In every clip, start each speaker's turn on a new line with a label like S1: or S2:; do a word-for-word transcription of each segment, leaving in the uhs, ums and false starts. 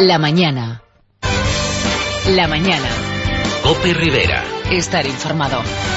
S1: La mañana. La mañana.
S2: COPE Rivera.
S1: Estar informado.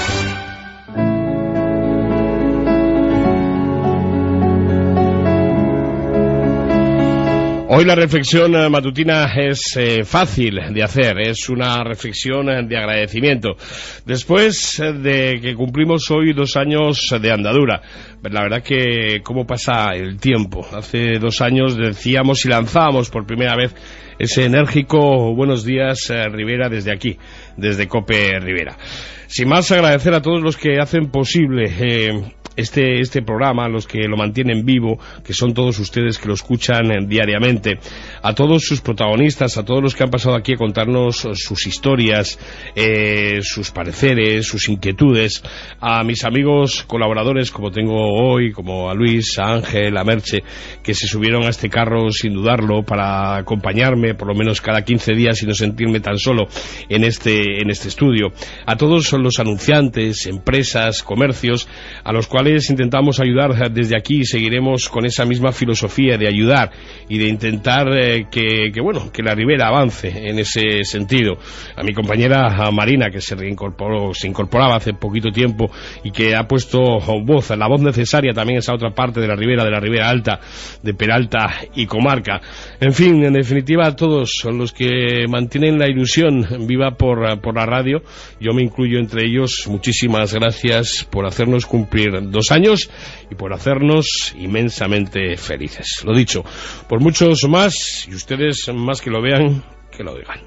S3: Hoy la reflexión matutina es eh, fácil de hacer, es una reflexión de agradecimiento. Después de que cumplimos hoy dos años de andadura, la verdad que cómo pasa el tiempo. Hace dos años decíamos y lanzábamos por primera vez ese enérgico buenos días eh, Rivera desde aquí, desde COPE Rivera. Sin más, agradecer a todos los que hacen posible eh, este este programa, los que lo mantienen vivo, que son todos ustedes que lo escuchan eh, diariamente, a todos sus protagonistas, a todos los que han pasado aquí a contarnos sus historias, eh, sus pareceres, sus inquietudes, a mis amigos colaboradores como tengo hoy, como a Luis, a Ángel, a Merche, que se subieron a este carro sin dudarlo para acompañarme por lo menos cada quince días y no sentirme tan solo en este en este estudio, a todos los anunciantes, empresas, comercios, a los cuales intentamos ayudar desde aquí y seguiremos con esa misma filosofía de ayudar y de intentar eh, que, que, bueno, que la Ribera avance en ese sentido. A mi compañera a Marina, que se reincorporó, se incorporaba hace poquito tiempo y que ha puesto voz, la voz necesaria también a esa otra parte de la Ribera, de la Ribera Alta, de Peralta y comarca. En fin, en definitiva, a todos son los que mantienen la ilusión viva por, por la radio. Yo me incluyo entre ellos. Muchísimas gracias por hacernos cumplir dos años y por hacernos inmensamente felices. Lo dicho, por muchos más, y ustedes más que lo vean, que lo digan.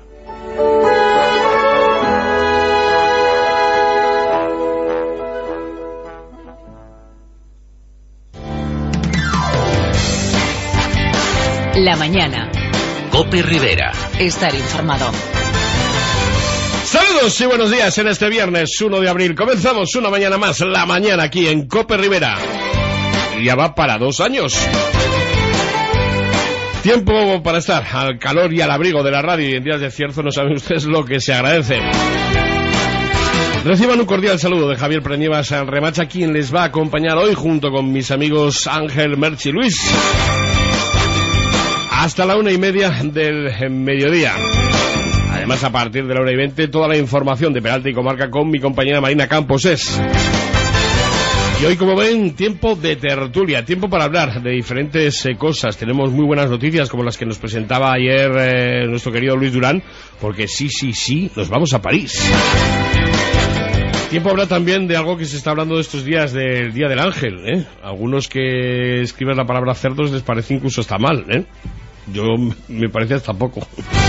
S1: La mañana.
S2: COPE Rivera.
S1: Estar informado.
S3: Saludos y buenos días en este viernes uno de abril. Comenzamos una mañana más, la mañana aquí en COPE Rivera. Y ya va para dos años. Tiempo para estar al calor y al abrigo de la radio, y en días de cierzo no saben ustedes lo que se agradece. Reciban un cordial saludo de Javier Preñevas Remacha, quien les va a acompañar hoy junto con mis amigos Ángel, Merche y Luis hasta la una y media del mediodía. Además, a partir de la hora y veinte, toda la información de Peralta y comarca con mi compañera Marina Campos es. Y hoy, como ven, tiempo de tertulia, tiempo para hablar de diferentes eh, cosas. Tenemos muy buenas noticias, como las que nos presentaba ayer eh, nuestro querido Luis Durán, porque sí, sí, sí, nos vamos a París. Tiempo habla también de algo que se está hablando de estos días, del Día del Ángel, ¿eh? Algunos que escriben la palabra cerdos les parece incluso hasta mal, ¿eh? Yo me parece hasta poco.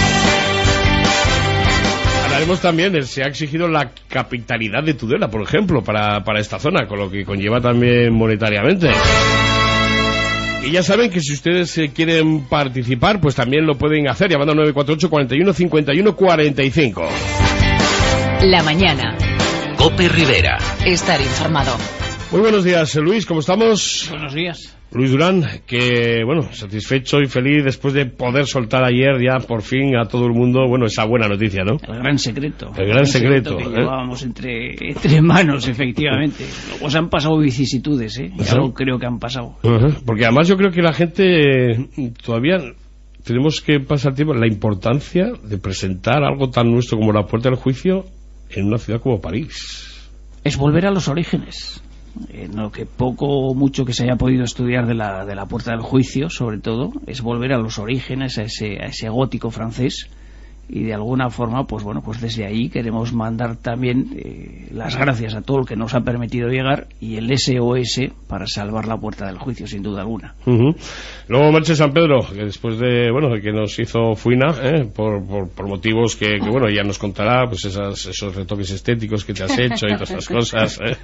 S3: Hablaremos también de se ha exigido la capitalidad de Tudela, por ejemplo, para, para esta zona, con lo que conlleva también monetariamente. Y ya saben que si ustedes eh, quieren participar, pues también lo pueden hacer llamando al nueve cuatro ocho, cuarenta y uno, cincuenta y uno, cuarenta y cinco.
S1: La mañana.
S2: COPE Rivera.
S1: Estar informado.
S3: Muy buenos días, Luis, ¿cómo estamos?
S4: Buenos días.
S3: Luis Durán, que, bueno, satisfecho y feliz después de poder soltar ayer ya por fin a todo el mundo, bueno, esa buena noticia, ¿no?
S4: El gran secreto.
S3: El gran secreto,
S4: que
S3: ¿eh?
S4: llevábamos entre, entre manos, efectivamente. Os han pasado vicisitudes, ¿eh? Ya lo creo que han pasado.
S3: Uh-huh. Porque además yo creo que la gente todavía tenemos que pasar tiempo en la importancia de presentar algo tan nuestro como la Puerta del Juicio en una ciudad como París.
S4: Es volver a los orígenes. En lo que poco o mucho que se haya podido estudiar de la, de la Puerta del Juicio, sobre todo, es volver a los orígenes, a ese, a ese gótico francés, y de alguna forma, pues bueno, pues desde ahí queremos mandar también eh, las gracias a todo el que nos ha permitido llegar y el S O S para salvar la Puerta del Juicio, sin duda alguna.
S3: Uh-huh. Luego Merche San Pedro, que después de, bueno, de que nos hizo Fuina, ¿eh? por, por, por motivos que, que, bueno, ya nos contará, pues esas, esos retoques estéticos que te has hecho y todas esas cosas, ¿eh?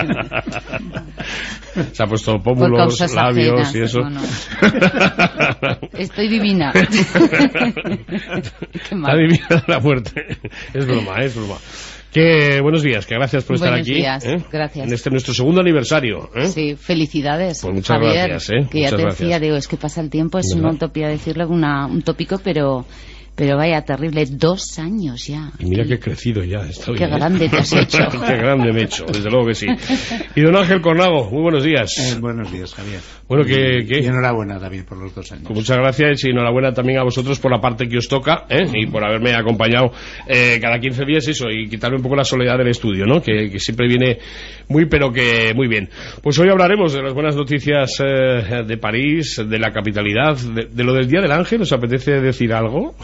S3: Se ha puesto pómulos, labios ajenas, y eso. No, no.
S5: Estoy divina. Qué mal.
S3: Adivina la muerte. Es broma, es broma. Que buenos días, que gracias por
S5: buenos
S3: estar aquí.
S5: Días,
S3: ¿eh?
S5: gracias.
S3: En este nuestro segundo aniversario. ¿eh?
S5: Sí, felicidades.
S3: Pues muchas
S5: Javier,
S3: gracias, ¿eh?
S5: que ya
S3: muchas
S5: te
S3: gracias.
S5: decía, digo, es que pasa el tiempo, es una utopía decirle una, un tópico, pero Pero vaya, terrible, dos años ya.
S3: Y mira que he crecido ya. Estoy,
S5: Qué
S3: ¿eh?
S5: grande te has hecho.
S3: Qué grande me he hecho, desde luego que sí. Y don Ángel Cornago, muy buenos días.
S6: Eh, buenos días, Javier.
S3: Bueno, que,
S6: y,
S3: que...
S6: y enhorabuena también por los dos años.
S3: Pues muchas gracias y enhorabuena también a vosotros por la parte que os toca, ¿eh? Y por haberme acompañado eh, cada quince días, eso, y quitarme un poco la soledad del estudio, ¿no? Que, que siempre viene muy, pero que muy bien. Pues hoy hablaremos de las buenas noticias eh, de París, de la capitalidad, de, de lo del Día del Ángel. ¿Os apetece decir algo?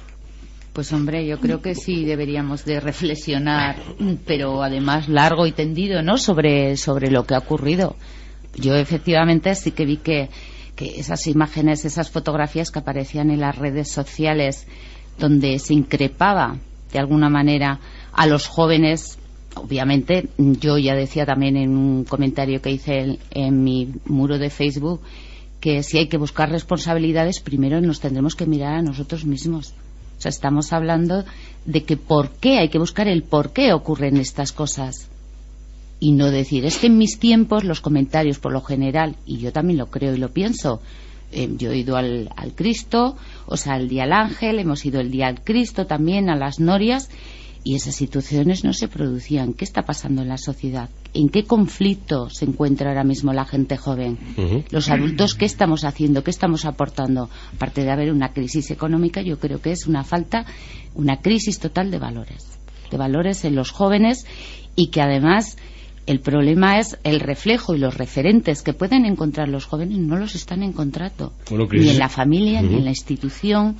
S5: Pues hombre, yo creo que sí deberíamos de reflexionar, pero además largo y tendido, ¿no?, sobre, sobre lo que ha ocurrido. Yo efectivamente sí que vi que, que esas imágenes, esas fotografías que aparecían en las redes sociales, donde se increpaba de alguna manera a los jóvenes, obviamente yo ya decía también en un comentario que hice en, en mi muro de Facebook, que si hay que buscar responsabilidades, primero nos tendremos que mirar a nosotros mismos. O sea, estamos hablando de que por qué, hay que buscar el por qué ocurren estas cosas. Y no decir, es que en mis tiempos los comentarios por lo general, y yo también lo creo y lo pienso, eh, yo he ido al, al Cristo, o sea, al Día del Ángel, hemos ido el Día al Cristo también, a las Norias, y esas situaciones no se producían. ¿Qué está pasando en la sociedad? ¿En qué conflicto se encuentra ahora mismo la gente joven? Uh-huh. Los adultos, ¿qué estamos haciendo? ¿Qué estamos aportando? Aparte de haber una crisis económica, yo creo que es una falta, una crisis total de valores, de valores en los jóvenes, y que además el problema es el reflejo y los referentes que pueden encontrar los jóvenes no los están encontrando, bueno, ni en la familia, uh-huh. ni en la institución,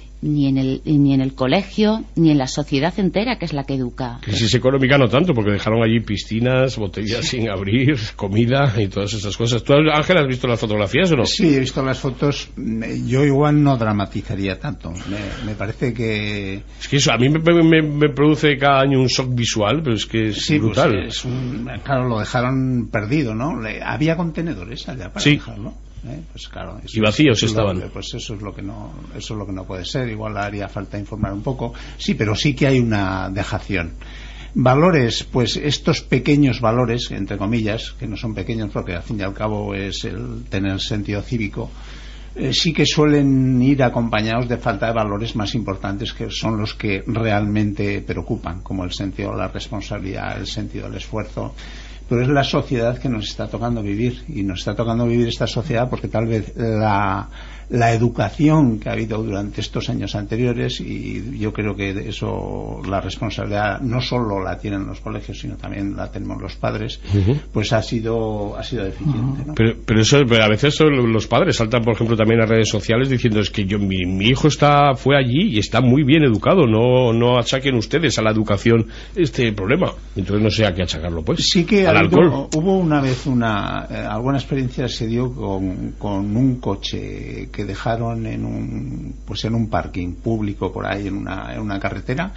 S5: ni en el ni en el colegio, ni en la sociedad entera, que es la que educa.
S3: Crisis económica no tanto, porque dejaron allí piscinas, botellas sin abrir, comida y todas esas cosas. ¿Tú, Ángel, has visto las fotografías o no?
S6: Sí, he visto las fotos. Yo igual no dramatizaría tanto. Me, me parece que...
S3: Es que eso a mí me, me, me produce cada año un shock visual, pero es que es
S6: sí,
S3: brutal.
S6: Pues es un, claro, lo dejaron perdido, ¿no? Le, había contenedores allá para
S3: sí.
S6: dejarlo. ¿Eh? Pues claro,
S3: y vacíos
S6: es,
S3: estaban.
S6: Lo, pues eso es lo que no, eso es lo que no puede ser. Igual haría falta informar un poco. Sí, pero sí que hay una dejación. Valores, pues estos pequeños valores, entre comillas, que no son pequeños porque al fin y al cabo es el tener sentido cívico, eh, sí que suelen ir acompañados de falta de valores más importantes, que son los que realmente preocupan, como el sentido de la responsabilidad, el sentido del esfuerzo. Pero es la sociedad que nos está tocando vivir, y nos está tocando vivir esta sociedad porque tal vez la, la educación que ha habido durante estos años anteriores, y yo creo que eso, la responsabilidad no solo la tienen los colegios sino también la tenemos los padres, uh-huh. pues ha sido ha sido deficiente, ¿no?
S3: Pero, pero eso, pero a veces los padres saltan, por ejemplo, también a redes sociales diciendo es que yo mi, mi hijo está fue allí y está muy bien educado, no no achaquen ustedes a la educación este problema. Entonces no sé a qué achacarlo, pues.
S6: Sí que
S3: al
S6: habido,
S3: alcohol.
S6: Hubo una vez una eh, alguna experiencia se dio con, con un coche que dejaron en un pues en un parking público por ahí en una, en una carretera,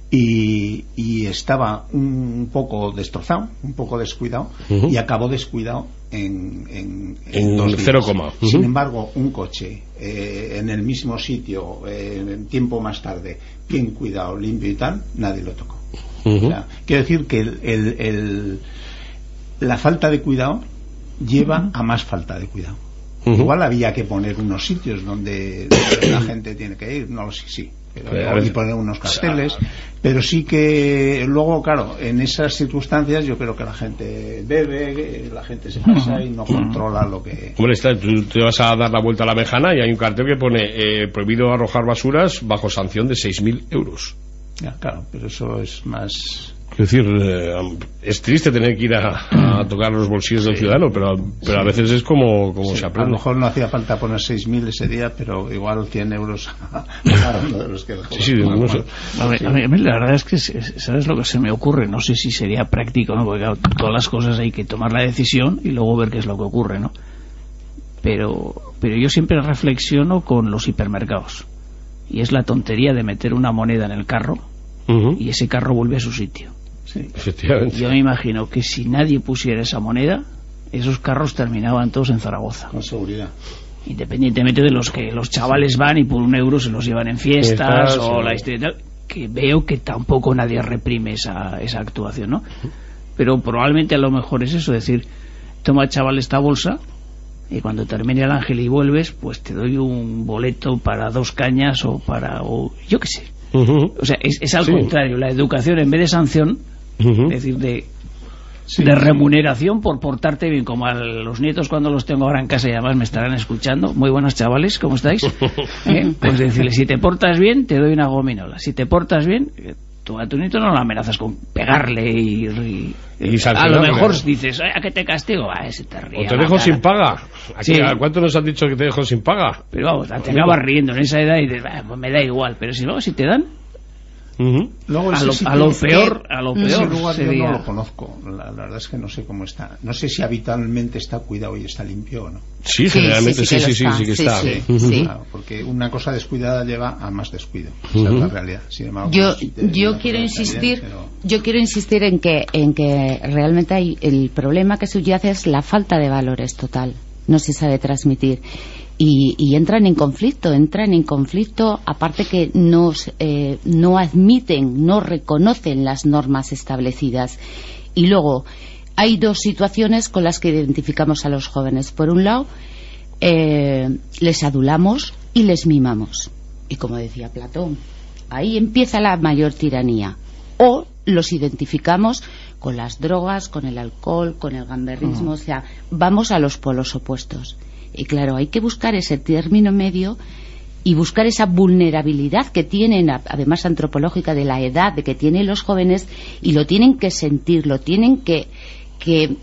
S6: y, y estaba un poco destrozado, un poco descuidado, uh-huh. y acabó descuidado en, en, en,
S3: en
S6: dos
S3: cero coma. Uh-huh.
S6: Sin embargo, un coche eh, en el mismo sitio, eh, tiempo más tarde, bien cuidado, limpio y tal, nadie lo tocó. Uh-huh. O sea, quiero decir que el, el, el, la falta de cuidado lleva uh-huh. a más falta de cuidado. Uh-huh. Igual había que poner unos sitios donde, donde la gente tiene que ir, no lo sé, sí, pero, pero y poner unos carteles, o sea, pero sí que luego, claro, en esas circunstancias yo creo que la gente bebe, la gente se pasa y no controla lo que...
S3: Hombre, está, tú te vas a dar la vuelta a la Mejana y hay un cartel que pone eh, prohibido arrojar basuras bajo sanción de seis mil euros.
S6: Ya, claro, pero eso es más...
S3: Es decir, eh, es triste tener que ir a, a tocar los bolsillos del sí. ciudadano, pero, pero sí. a veces es como, como
S6: sí,
S3: se aprende.
S6: A lo mejor no hacía falta poner seis mil ese día, pero igual cien euros a uno de los que dejó.
S3: Sí, sí, no sé.
S4: a, mí, a, mí, a mí la verdad es que, ¿sabes lo que se me ocurre? No sé si sería práctico, ¿no? Porque claro, todas las cosas hay que tomar la decisión y luego ver qué es lo que ocurre, ¿no? Pero, pero yo siempre reflexiono con los hipermercados. Y es la tontería de meter una moneda en el carro uh-huh. y ese carro vuelve a su sitio.
S3: Sí, efectivamente.
S4: Yo me imagino que si nadie pusiera esa moneda, esos carros terminaban todos en Zaragoza.
S6: Con seguridad.
S4: Independientemente de los que los chavales van y por un euro se los llevan en fiestas, fiestas o sí. la historia, que veo que tampoco nadie reprime esa, esa actuación, ¿no? Pero probablemente a lo mejor es eso, decir, toma chaval esta bolsa y cuando termine el ángel y vuelves, pues te doy un boleto para dos cañas o para, o yo qué sé. Uh-huh. O sea, es, es al sí. contrario, la educación en vez de sanción, uh-huh. es decir, de, sí, de remuneración por portarte bien, como a los nietos cuando los tengo ahora en casa y además me estarán escuchando. Muy buenos chavales, ¿cómo estáis? ¿Eh? Pues decirle, si te portas bien, te doy una gominola. Si te portas bien, tú a tu nieto no lo amenazas con pegarle y... y, y a lo mejor dices, ¿a qué te castigo? Ah, ese te ríe.
S3: O te dejo cara. Sin paga. Aquí, sí. ¿A cuánto nos han dicho que te dejo sin paga?
S4: Pero vamos, te acabas riendo en esa edad y dices, ah, pues me da igual. Pero si luego si te dan... Uh-huh. Luego a, lo, a lo peor a lo peor
S6: ese lugar
S4: sería...
S6: yo no lo conozco, la, la verdad es que no sé cómo está, no sé si habitualmente está cuidado y está limpio o no.
S3: Sí, generalmente sí, sí, sí, sí, sí, sí que está,
S6: sí, sí, sí. Claro, porque una cosa descuidada lleva a más descuido, uh-huh. esa es la realidad. Sin embargo,
S5: yo
S6: si te,
S5: yo quiero insistir pero... yo quiero insistir en que en que realmente hay el problema que subyace es la falta de valores total, no se sabe transmitir. Y, y entran en conflicto, entran en conflicto, aparte que nos, eh, no admiten, no reconocen las normas establecidas. Y luego, hay dos situaciones con las que identificamos a los jóvenes. Por un lado, eh, les adulamos y les mimamos. Y como decía Platón, ahí empieza la mayor tiranía. O los identificamos con las drogas, con el alcohol, con el gamberrismo, uh-huh. o sea, vamos a los polos opuestos. Y claro, hay que buscar ese término medio y buscar esa vulnerabilidad que tienen, además antropológica, de la edad de que tienen los jóvenes, y lo tienen que sentir, lo tienen que, que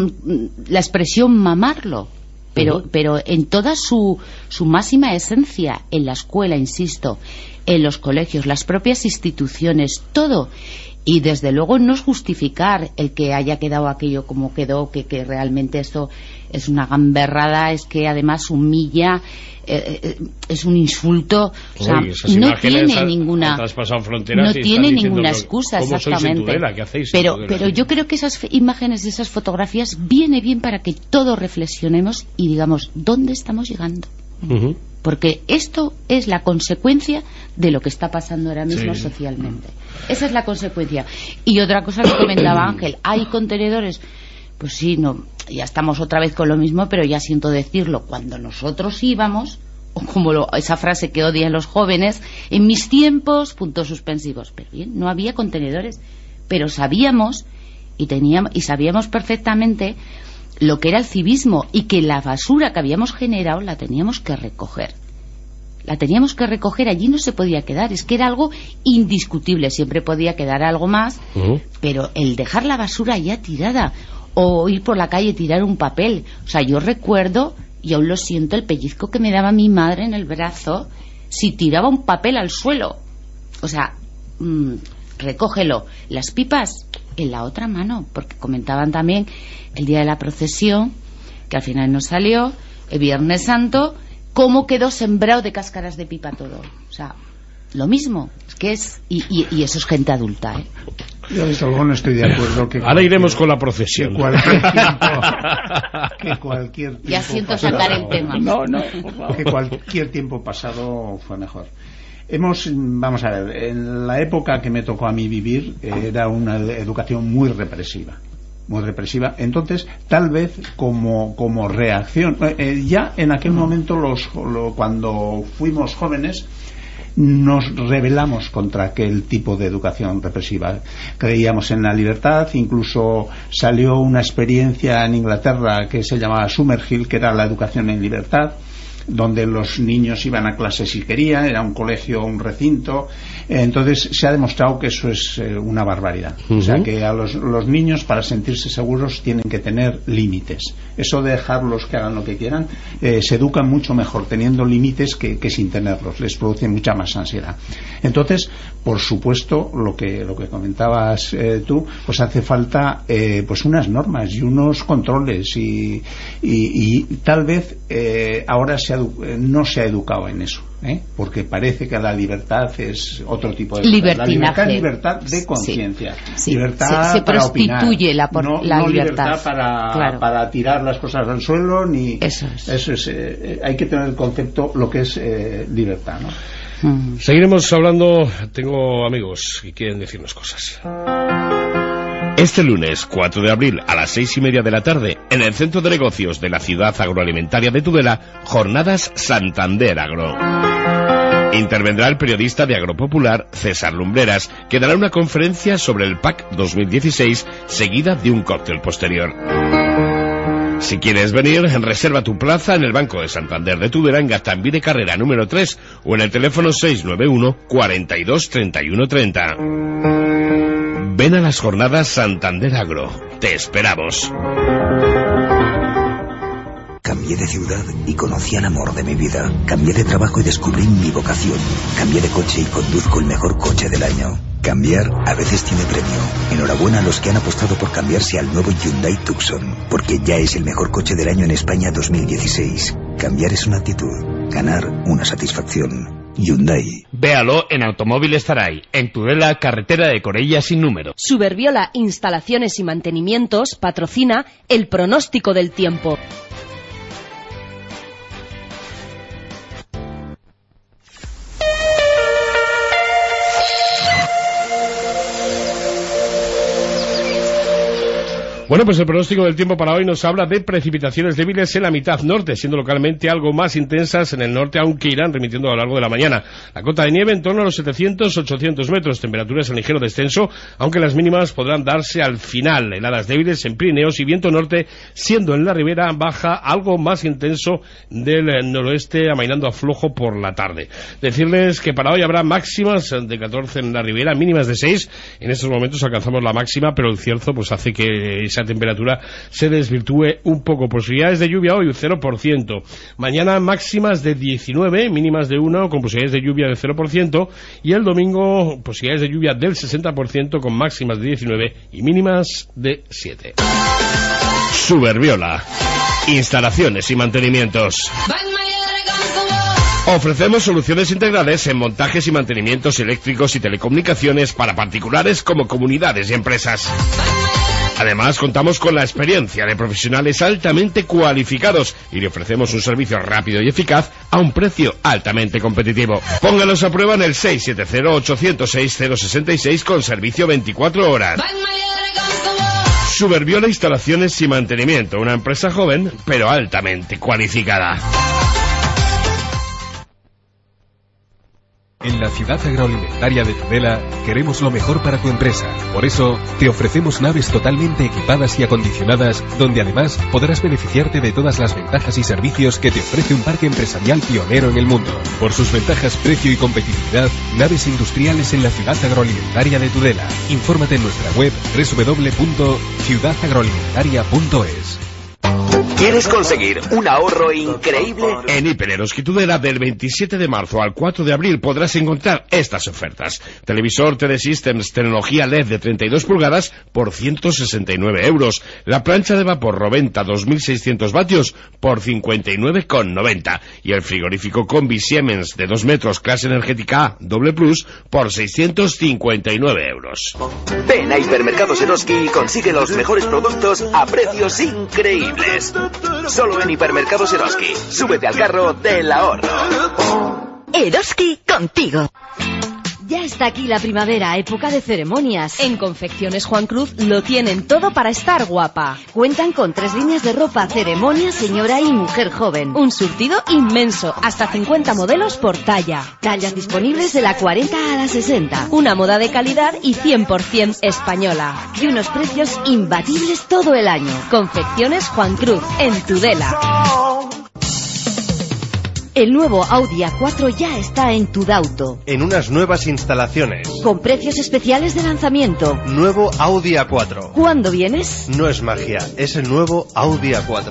S5: la expresión mamarlo, pero, uh-huh. pero en toda su, su máxima esencia, en la escuela, insisto, en los colegios, las propias instituciones, todo. Y desde luego no es justificar el que haya quedado aquello como quedó, que, que realmente esto es una gamberrada, es que además humilla, eh, eh, es un insulto, o sea, Uy, no tiene ha, ninguna no tiene ninguna excusa, exactamente.
S3: Tudela, ¿qué hacéis
S5: pero pero yo creo que esas imágenes y esas fotografías viene bien para que todos reflexionemos y digamos dónde estamos llegando. Uh-huh. Porque esto es la consecuencia de lo que está pasando ahora mismo sí. socialmente. Esa es la consecuencia. Y otra cosa que comentaba Ángel, ¿hay contenedores? Pues sí, no, ya estamos otra vez con lo mismo, pero ya siento decirlo, cuando nosotros íbamos, o como lo, esa frase que odian los jóvenes, en mis tiempos, puntos suspensivos. Pero bien, no había contenedores, pero sabíamos y teníamos y sabíamos perfectamente lo que era el civismo, y que la basura que habíamos generado la teníamos que recoger. La teníamos que recoger, allí no se podía quedar, es que era algo indiscutible, siempre podía quedar algo más, uh-huh. pero el dejar la basura ya tirada, o ir por la calle y tirar un papel, o sea, yo recuerdo, y aún lo siento, el pellizco que me daba mi madre en el brazo si tiraba un papel al suelo. O sea, mmm, recógelo. Las pipas en la otra mano, porque comentaban también el día de la procesión, que al final no salió, el Viernes Santo, cómo quedó sembrado de cáscaras de pipa todo. O sea, lo mismo, es que es, y, y, y eso es gente adulta, ¿eh?
S6: Yo desde luego no estoy de acuerdo que
S3: ahora iremos con la procesión,
S6: que cualquier tiempo, que cualquier tiempo
S5: ya siento
S6: pasado,
S5: sacar el tema
S6: no, no, por favor. Que cualquier tiempo pasado fue mejor. Hemos, vamos a ver, en la época que me tocó a mí vivir era una educación muy represiva, muy represiva. Entonces, tal vez como como reacción, eh, ya en aquel momento los lo, cuando fuimos jóvenes nos rebelamos contra aquel tipo de educación represiva. Creíamos en la libertad, incluso salió una experiencia en Inglaterra que se llamaba Summerhill, que era la educación en libertad, donde los niños iban a clase si querían, era un colegio, un recinto. Entonces se ha demostrado que eso es eh, una barbaridad. Uh-huh. O sea, que a los, los niños, para sentirse seguros, tienen que tener límites. Eso de dejarlos que hagan lo que quieran, eh, se educan mucho mejor teniendo límites que, que sin tenerlos. Les produce mucha más ansiedad. Entonces, por supuesto, lo que lo que comentabas eh, tú, pues hace falta eh, pues unas normas y unos controles y, y, y tal vez eh, ahora se no se ha educado en eso, ¿eh? Porque parece que la libertad es otro tipo de
S5: libertad. La
S6: libertad es libertad de conciencia,
S5: sí, sí.
S6: libertad
S5: se, se
S6: para
S5: prostituye
S6: opinar,
S5: la, por,
S6: no,
S5: la
S6: no
S5: libertad,
S6: libertad para,
S5: claro.
S6: para tirar las cosas al suelo, ni
S5: eso es,
S6: eso es eh, hay que tener el concepto lo que es eh, libertad, ¿no?
S3: Mm. Seguiremos hablando. Tengo amigos que quieren decirnos cosas. Este lunes cuatro de abril a las seis y media de la tarde, en el Centro de Negocios de la Ciudad Agroalimentaria de Tudela, Jornadas Santander Agro. Intervendrá el periodista de Agropopular, César Lumbreras, que dará una conferencia sobre el P A C dos mil dieciséis, seguida de un cóctel posterior. Si quieres venir, reserva tu plaza en el Banco de Santander de Tudela, en Gaztambide de Carrera número tres, o en el teléfono seis nueve uno, cuarenta y dos, treinta y uno, treinta. Ven a las Jornadas Santander Agro. Te esperamos.
S7: Cambié de ciudad y conocí al amor de mi vida. Cambié de trabajo y descubrí mi vocación. Cambié de coche y conduzco el mejor coche del año. Cambiar a veces tiene premio. Enhorabuena a los que han apostado por cambiarse al nuevo Hyundai Tucson, porque ya es el mejor coche del año en España dos mil dieciséis. Cambiar es una actitud, ganar una satisfacción. Hyundai.
S8: Véalo en Automóviles Zaray, en Tudela, carretera de Corella sin número.
S9: Suberbiola Instalaciones y Mantenimientos patrocina el pronóstico del tiempo.
S3: Bueno, pues el pronóstico del tiempo para hoy nos habla de precipitaciones débiles en la mitad norte, siendo localmente algo más intensas en el norte, aunque irán remitiendo a lo largo de la mañana. La cota de nieve en torno a los setecientos a ochocientos metros, temperaturas en ligero descenso, aunque las mínimas podrán darse al final. Heladas débiles en Pirineos y viento norte, siendo en la ribera baja algo más intenso del noroeste, amainando a flojo por la tarde. Decirles que para hoy habrá máximas de catorce en la ribera, mínimas de seis. En estos momentos alcanzamos la máxima, pero el cierzo pues hace que esa temperatura se desvirtúe un poco. Posibilidades de lluvia hoy, un cero por ciento. Mañana máximas de diecinueve, mínimas de uno, con posibilidades de lluvia del cero por ciento. Y el domingo, posibilidades de lluvia del sesenta por ciento, con máximas de diecinueve y mínimas de siete. Suberbiola. Instalaciones y mantenimientos. Ofrecemos soluciones integrales en montajes y mantenimientos eléctricos y telecomunicaciones para particulares como comunidades y empresas. Además, contamos con la experiencia de profesionales altamente cualificados y le ofrecemos un servicio rápido y eficaz a un precio altamente competitivo. Póngalos a prueba en el seis siete cero, ocho cero seis, cero seis seis con servicio veinticuatro horas. Suberbiola Instalaciones y Mantenimiento, una empresa joven pero altamente cualificada.
S10: En la ciudad agroalimentaria de Tudela queremos lo mejor para tu empresa. Por eso, te ofrecemos naves totalmente equipadas y acondicionadas, donde además podrás beneficiarte de todas las ventajas y servicios que te ofrece un parque empresarial pionero en el mundo. Por sus ventajas, precio y competitividad, naves industriales en la ciudad agroalimentaria de Tudela. Infórmate en nuestra web doble u doble u doble u punto ciudad agroalimentaria punto es.
S2: ¿Quieres conseguir un ahorro increíble?
S3: En Hiper Eroski Tudela, del veintisiete de marzo al cuatro de abril podrás encontrar estas ofertas. Televisor T D Systems, tecnología L E D de treinta y dos pulgadas por ciento sesenta y nueve euros. La plancha de vapor Roventa dos mil seiscientos vatios por cincuenta y nueve con noventa. Y el frigorífico Combi Siemens de dos metros, clase energética A, doble plus, por seiscientos cincuenta y nueve euros.
S2: Ven a Hipermercados Eroski y consigue los mejores productos a precios increíbles. Solo en Hipermercados Eroski. Súbete al carro del ahorro.
S11: Eroski contigo.
S9: Ya está aquí la primavera, época de ceremonias. En Confecciones Juan Cruz lo tienen todo para estar guapa.
S11: Cuentan con tres líneas de ropa, ceremonia, señora y mujer joven.
S9: Un surtido inmenso, hasta cincuenta modelos por talla.
S11: Tallas disponibles de la cuarenta a la sesenta.
S9: Una moda de calidad y cien por ciento española.
S11: Y unos precios imbatibles todo el año.
S9: Confecciones Juan Cruz, en Tudela.
S11: El nuevo Audi A cuatro ya está en Tudauto.
S12: En unas nuevas instalaciones.
S11: Con precios especiales de lanzamiento.
S12: Nuevo Audi A cuatro.
S11: ¿Cuándo vienes?
S12: No es magia, es el nuevo Audi A cuatro.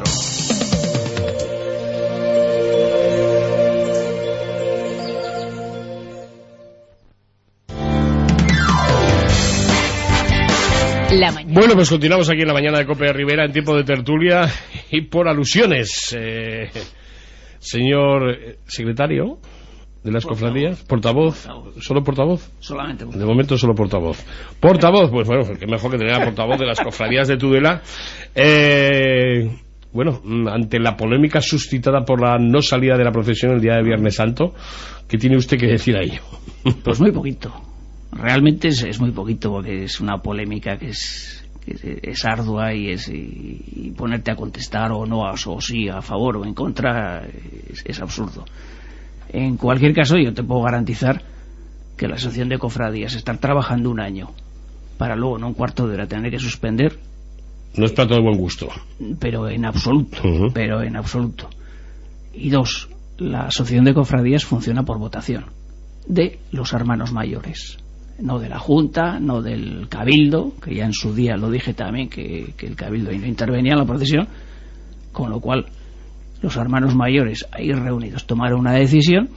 S3: La bueno, pues continuamos aquí en la mañana de Cope de Rivera en tiempo de tertulia y por alusiones. Eh... Señor secretario de las portavoz. Cofradías, portavoz, portavoz, ¿solo portavoz?
S4: Solamente portavoz.
S3: De momento solo portavoz. Portavoz, pues bueno, que mejor que tener a portavoz de las Cofradías de Tudela. Eh, bueno, ante la polémica suscitada por la no salida de la procesión el día de Viernes Santo, ¿qué tiene usted que decir a ello?
S4: Pues muy poquito. Realmente es, es muy poquito, porque es una polémica que es es, es ardua y, es, y, y ponerte a contestar o no, o sí, a favor o en contra, es, es absurdo. En cualquier caso, yo te puedo garantizar que la asociación de cofradías estar trabajando un año para luego en un cuarto de hora tener que suspender,
S3: no es para todo buen gusto,
S4: pero en absoluto,
S3: uh-huh.
S4: pero en absoluto. Y dos, la asociación de cofradías funciona por votación de los hermanos mayores, no de la Junta, no del Cabildo, que ya en su día lo dije también, que, que el Cabildo no intervenía en la procesión, con lo cual los hermanos mayores ahí reunidos tomaron una decisión.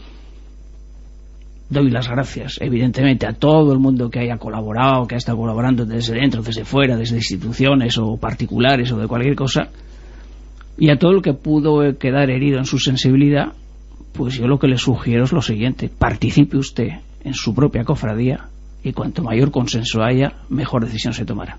S4: Doy las gracias, evidentemente, a todo el mundo que haya colaborado, que ha estado colaborando desde dentro, desde fuera, desde instituciones o particulares o de cualquier cosa, y a todo el que pudo quedar herido en su sensibilidad. Pues yo lo que le sugiero es lo siguiente: participe usted en su propia cofradía y cuanto mayor consenso haya, mejor decisión se tomará.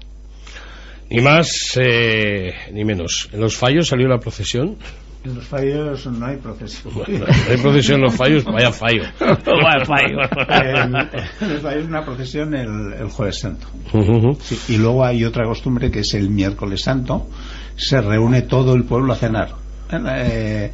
S3: Ni más eh, ni menos. En los fallos salió la procesión.
S6: En los fallos no hay procesión.
S3: Bueno, no hay procesión en los fallos, vaya fallo.
S4: Vaya fallo.
S6: En, en los fallos una procesión el, el Jueves Santo.
S3: Uh-huh.
S6: Sí, y luego hay otra costumbre que es el Miércoles Santo. Se reúne todo el pueblo a cenar. Eh,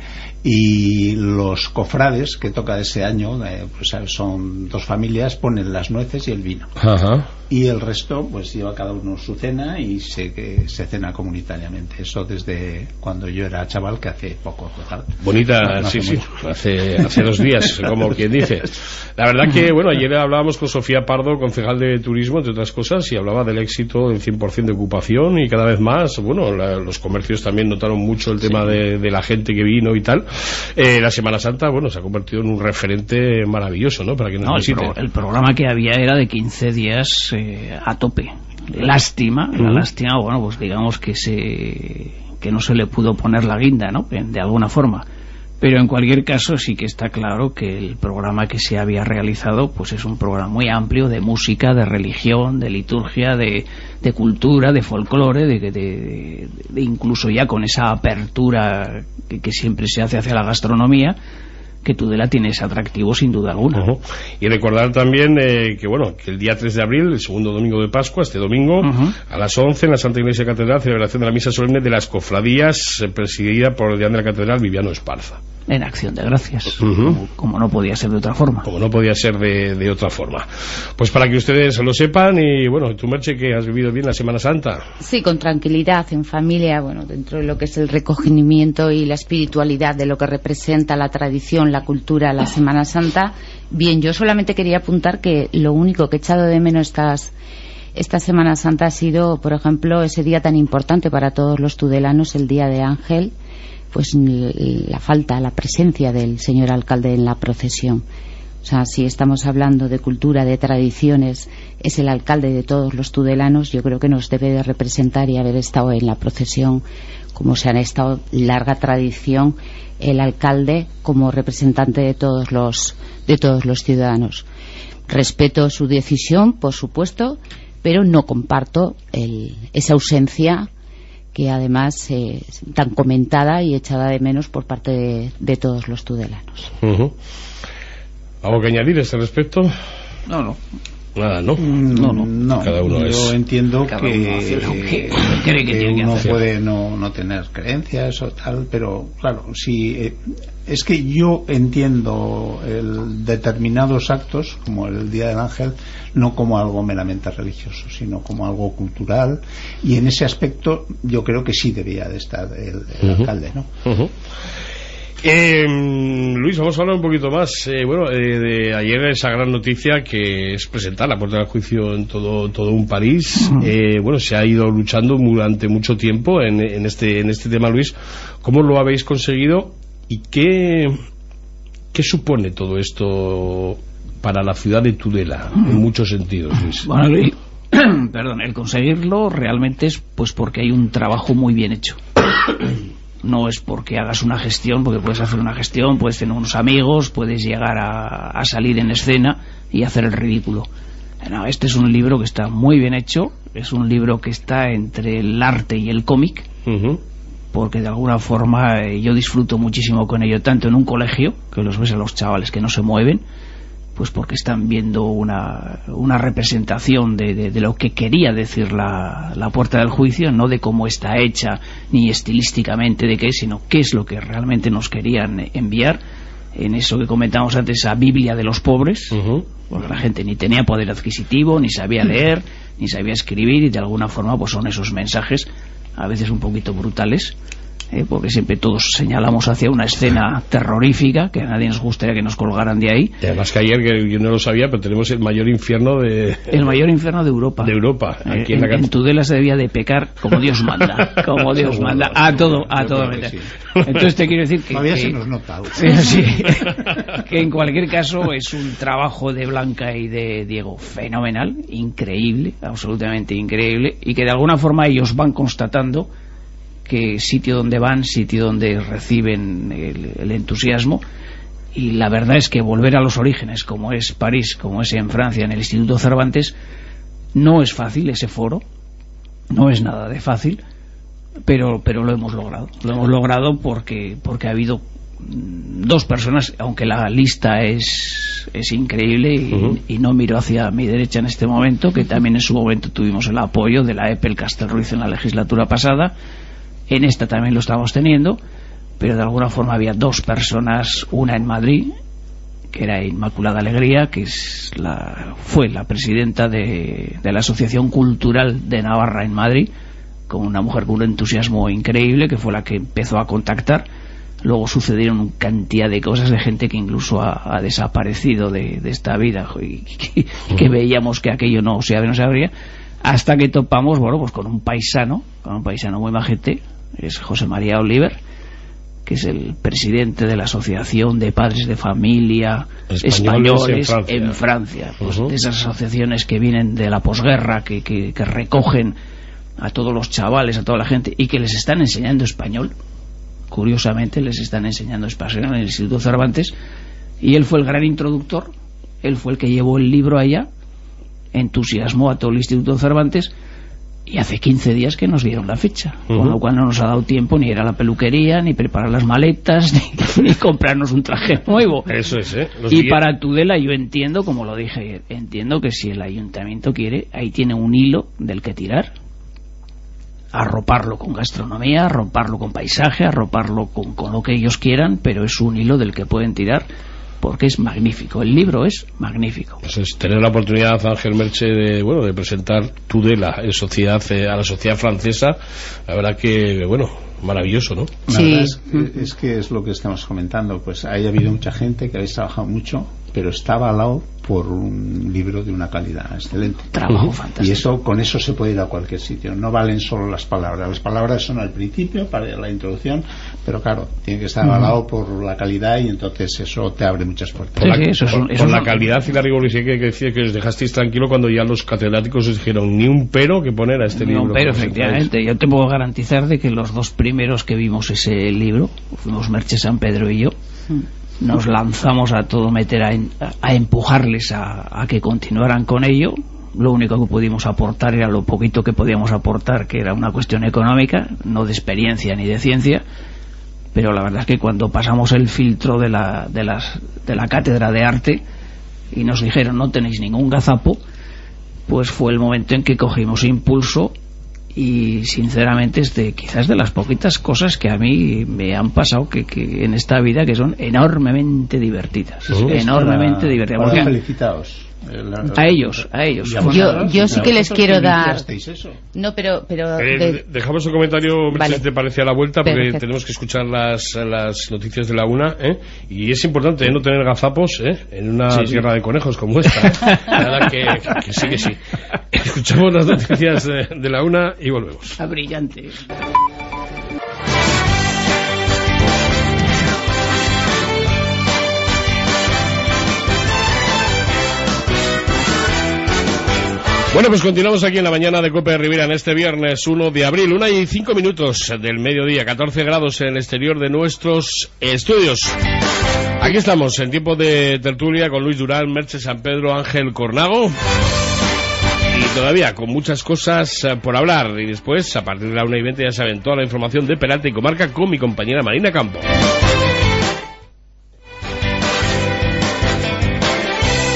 S6: y los cofrades que toca ese año, eh, pues son dos familias, ponen las nueces y el vino.
S3: Ajá.
S6: Y el resto pues lleva cada uno su cena y se, que se cena comunitariamente. Eso desde cuando yo era chaval, que hace poco.
S3: Bonita,
S6: no, no
S3: sí,
S6: hace
S3: sí, hace, hace dos días, como quien dice. La verdad que, bueno, ayer hablábamos con Sofía Pardo, concejal de turismo, entre otras cosas, y hablaba del éxito del cien por ciento de ocupación, y cada vez más, bueno, la, los comercios también notaron mucho el tema sí. de, de la gente que vino y tal. Eh, la Semana Santa, bueno, se ha convertido en un referente maravilloso, ¿no? Para que nos
S4: no,
S3: visite.
S4: El, pro, el programa que había era de quince días eh, a tope. Lástima, uh-huh. la lástima, bueno, pues digamos que se que no se le pudo poner la guinda, ¿no? De alguna forma. Pero en cualquier caso sí que está claro que el programa que se había realizado pues es un programa muy amplio de música, de religión, de liturgia, de, de cultura, de folclore, de, de, de, de incluso ya con esa apertura que, que siempre se hace hacia la gastronomía, que Tudela tiene ese atractivo sin duda alguna.
S3: Uh-huh. Y recordar también eh, que bueno que el día tres de abril, el segundo domingo de Pascua, este domingo, uh-huh. a las once en la Santa Iglesia Catedral, celebración de la misa solemne de las cofradías, eh, presidida por el deán de la Catedral, Viviano Esparza.
S4: En acción de gracias,
S3: uh-huh.
S4: como, como no podía ser de otra forma.
S3: Como no podía ser de, de otra forma. Pues para que ustedes lo sepan, y bueno, tú, Merche, que has vivido bien la Semana Santa.
S5: Sí, con tranquilidad, en familia, bueno, dentro de lo que es el recogimiento y la espiritualidad de lo que representa la tradición, la cultura, la Semana Santa. Bien, yo solamente quería apuntar que lo único que he echado de menos estas esta Semana Santa ha sido, por ejemplo, ese día tan importante para todos los tudelanos, el Día de Ángel, pues la falta, la presencia del señor alcalde en la procesión. O sea, si estamos hablando de cultura, de tradiciones, es el alcalde de todos los tudelanos, yo creo que nos debe de representar y haber estado en la procesión, como se han estado larga tradición, el alcalde como representante de todos los, de todos los ciudadanos. Respeto su decisión, por supuesto, pero no comparto el, esa ausencia que además eh, tan comentada y echada de menos por parte de, de todos los tudelanos.
S3: Uh-huh. ¿Algo que añadir a este respecto?
S4: No, no.
S3: Nada, ¿no?
S6: No, no, no.
S3: Cada uno
S6: Yo
S3: es...
S6: entiendo
S4: Cada
S6: que,
S4: uno hace lo que, cree que,
S6: que
S4: tiene que
S6: uno
S4: hacer.
S6: puede no, no tener creencias o tal, pero claro, si eh, es que yo entiendo el determinados actos, como el Día del Ángel, no como algo meramente religioso, sino como algo cultural, y en ese aspecto yo creo que sí debía de estar el, el uh-huh. alcalde, ¿no?
S3: Uh-huh. Eh, Luis, vamos a hablar un poquito más eh, bueno, eh, de ayer, esa gran noticia que es presentar la puerta del juicio en todo todo un París. Uh-huh. eh, bueno, se ha ido luchando durante mucho tiempo en, en este en este tema, Luis. ¿Cómo lo habéis conseguido y qué qué supone todo esto para la ciudad de Tudela, uh-huh. en muchos sentidos, Luis?
S4: Bueno, Luis, perdón, el conseguirlo realmente es pues porque hay un trabajo muy bien hecho. No es porque hagas una gestión, porque puedes hacer una gestión, puedes tener unos amigos, puedes llegar a, a salir en escena y hacer el ridículo. No, este es un libro que está muy bien hecho, es un libro que está entre el arte y el cómic, uh-huh. porque de alguna forma eh, yo disfruto muchísimo con ello, tanto en un colegio, que los ves a los chavales que no se mueven, pues porque están viendo una, una representación de, de, de lo que quería decir la, la puerta del juicio, no de cómo está hecha ni estilísticamente de qué, sino qué es lo que realmente nos querían enviar en eso que comentamos antes, esa Biblia de los pobres. Uh-huh. Porque la gente ni tenía poder adquisitivo, ni sabía leer, ni sabía escribir, y de alguna forma pues son esos mensajes a veces un poquito brutales, Eh, porque siempre todos señalamos hacia una escena terrorífica que a nadie nos gustaría que nos colgaran de ahí.
S3: Y además que ayer, que yo no lo sabía, pero tenemos el mayor infierno de...
S4: El mayor infierno de Europa.
S3: De Europa. Aquí
S4: eh,
S3: en, la
S4: en, en Tudela se debía de pecar como Dios manda. Como Dios manda. A todo, a todo. Sí. Entonces te quiero decir que...
S6: Todavía
S4: que,
S6: se nos nota.
S4: Sí, sí, que en cualquier caso es un trabajo de Blanca y de Diego fenomenal, increíble, absolutamente increíble, y que de alguna forma ellos van constatando que sitio donde van, sitio donde reciben el, el entusiasmo, y la verdad es que volver a los orígenes, como es París, como es en Francia, en el Instituto Cervantes, no es fácil ese foro, no es nada de fácil, pero pero lo hemos logrado, lo hemos logrado porque porque ha habido dos personas, aunque la lista es es increíble y, uh-huh. y no miro hacia mi derecha en este momento, que también en su momento tuvimos el apoyo de la E P E L Castelruiz en la legislatura pasada. En esta también lo estamos teniendo, pero de alguna forma había dos personas, una en Madrid, que era Inmaculada Alegría, que es la, fue la presidenta de, de la Asociación Cultural de Navarra en Madrid, con una mujer con un entusiasmo increíble, que fue la que empezó a contactar. Luego sucedieron cantidad de cosas, de gente que incluso ha, ha desaparecido de, de esta vida, y que, que veíamos que aquello no se, no se abría, hasta que topamos, bueno, pues con un paisano, con un paisano muy majete, es José María Oliver, que es el presidente de la Asociación de Padres de Familia Españoles, Españoles en Francia, en Francia pues uh-huh. de esas asociaciones que vienen de la posguerra, que, que, que recogen a todos los chavales, a toda la gente, y que les están enseñando español. Curiosamente les están enseñando español en el Instituto Cervantes, y él fue el gran introductor, él fue el que llevó el libro allá, entusiasmó a todo el Instituto Cervantes, y hace quince días que nos dieron la fecha, uh-huh. con lo cual no nos ha dado tiempo ni ir a la peluquería, ni preparar las maletas, ni, ni comprarnos un traje nuevo.
S3: Eso es, ¿eh?
S4: Los y días... para Tudela yo entiendo, como lo dije ayer, entiendo que si el ayuntamiento quiere, ahí tiene un hilo del que tirar, arroparlo con gastronomía, arroparlo con paisaje, arroparlo con, con lo que ellos quieran, pero es un hilo del que pueden tirar, porque es magnífico, el libro es magnífico.
S3: Pues es tener la oportunidad, Ángel Merche, de, bueno, de presentar Tudela en sociedad, eh, a la sociedad francesa, la verdad que, bueno, maravilloso, ¿no?
S6: La sí. verdad es, es que es lo que estamos comentando, pues ha habido mucha gente que habéis trabajado mucho, pero está avalado por un libro de una calidad excelente.
S4: Trabajo uh-huh. fantástico.
S6: Y eso, con eso se puede ir a cualquier sitio. No valen solo las palabras. Las palabras son al principio, para la introducción, pero claro, tiene que estar avalado uh-huh. por la calidad, y entonces eso te abre muchas puertas.
S3: Por la,
S4: sí, sí, eso
S3: por,
S4: es, eso
S3: por la
S4: es,
S3: calidad y la rigurosidad que, que decía que os dejasteis tranquilo cuando ya los catedráticos os dijeron ni un pero que poner a este
S4: ni
S3: libro.
S4: Ni un pero, efectivamente. Yo te puedo garantizar de que los dos primeros que vimos ese libro, fuimos Merche San Pedro y yo, uh-huh. nos lanzamos a todo meter a, a empujarles a, a que continuaran con ello. Lo único que pudimos aportar era lo poquito que podíamos aportar, que era una cuestión económica, no de experiencia ni de ciencia, pero la verdad es que cuando pasamos el filtro de la, de las, de la cátedra de arte y nos dijeron no tenéis ningún gazapo, pues fue el momento en que cogimos impulso. Y sinceramente es de, quizás de las poquitas cosas que a mí me han pasado que, que en esta vida, que son enormemente divertidas, uh-huh. enormemente para, divertidas.
S6: Para felicitaos.
S4: A ellos, a ellos.
S5: Yo, yo sí que les quiero dar.
S6: Eso?
S5: No, pero, pero
S3: eh,
S5: de...
S3: dejamos un comentario, vale. Si te parece, a la vuelta, porque Perfecto. Tenemos que escuchar las, las noticias de la una, ¿eh? Y es importante, ¿eh? No tener gazapos, ¿eh? En una sí, tierra sí. de conejos como esta. ¿eh? Nada que, que sí, que sí. Escuchamos las noticias de, de la una y volvemos.
S4: A brillante.
S3: Bueno, pues continuamos aquí en la mañana de COPE Rivera en este viernes uno de abril, una y cinco minutos del mediodía, catorce grados en el exterior de nuestros estudios. Aquí estamos en tiempo de tertulia con Luis Durán, Merche San Pedro, Ángel Cornago, y todavía con muchas cosas por hablar. Y después, a partir de la una y veinte, ya saben, toda la información de Peralta y Comarca con mi compañera Marina Campo.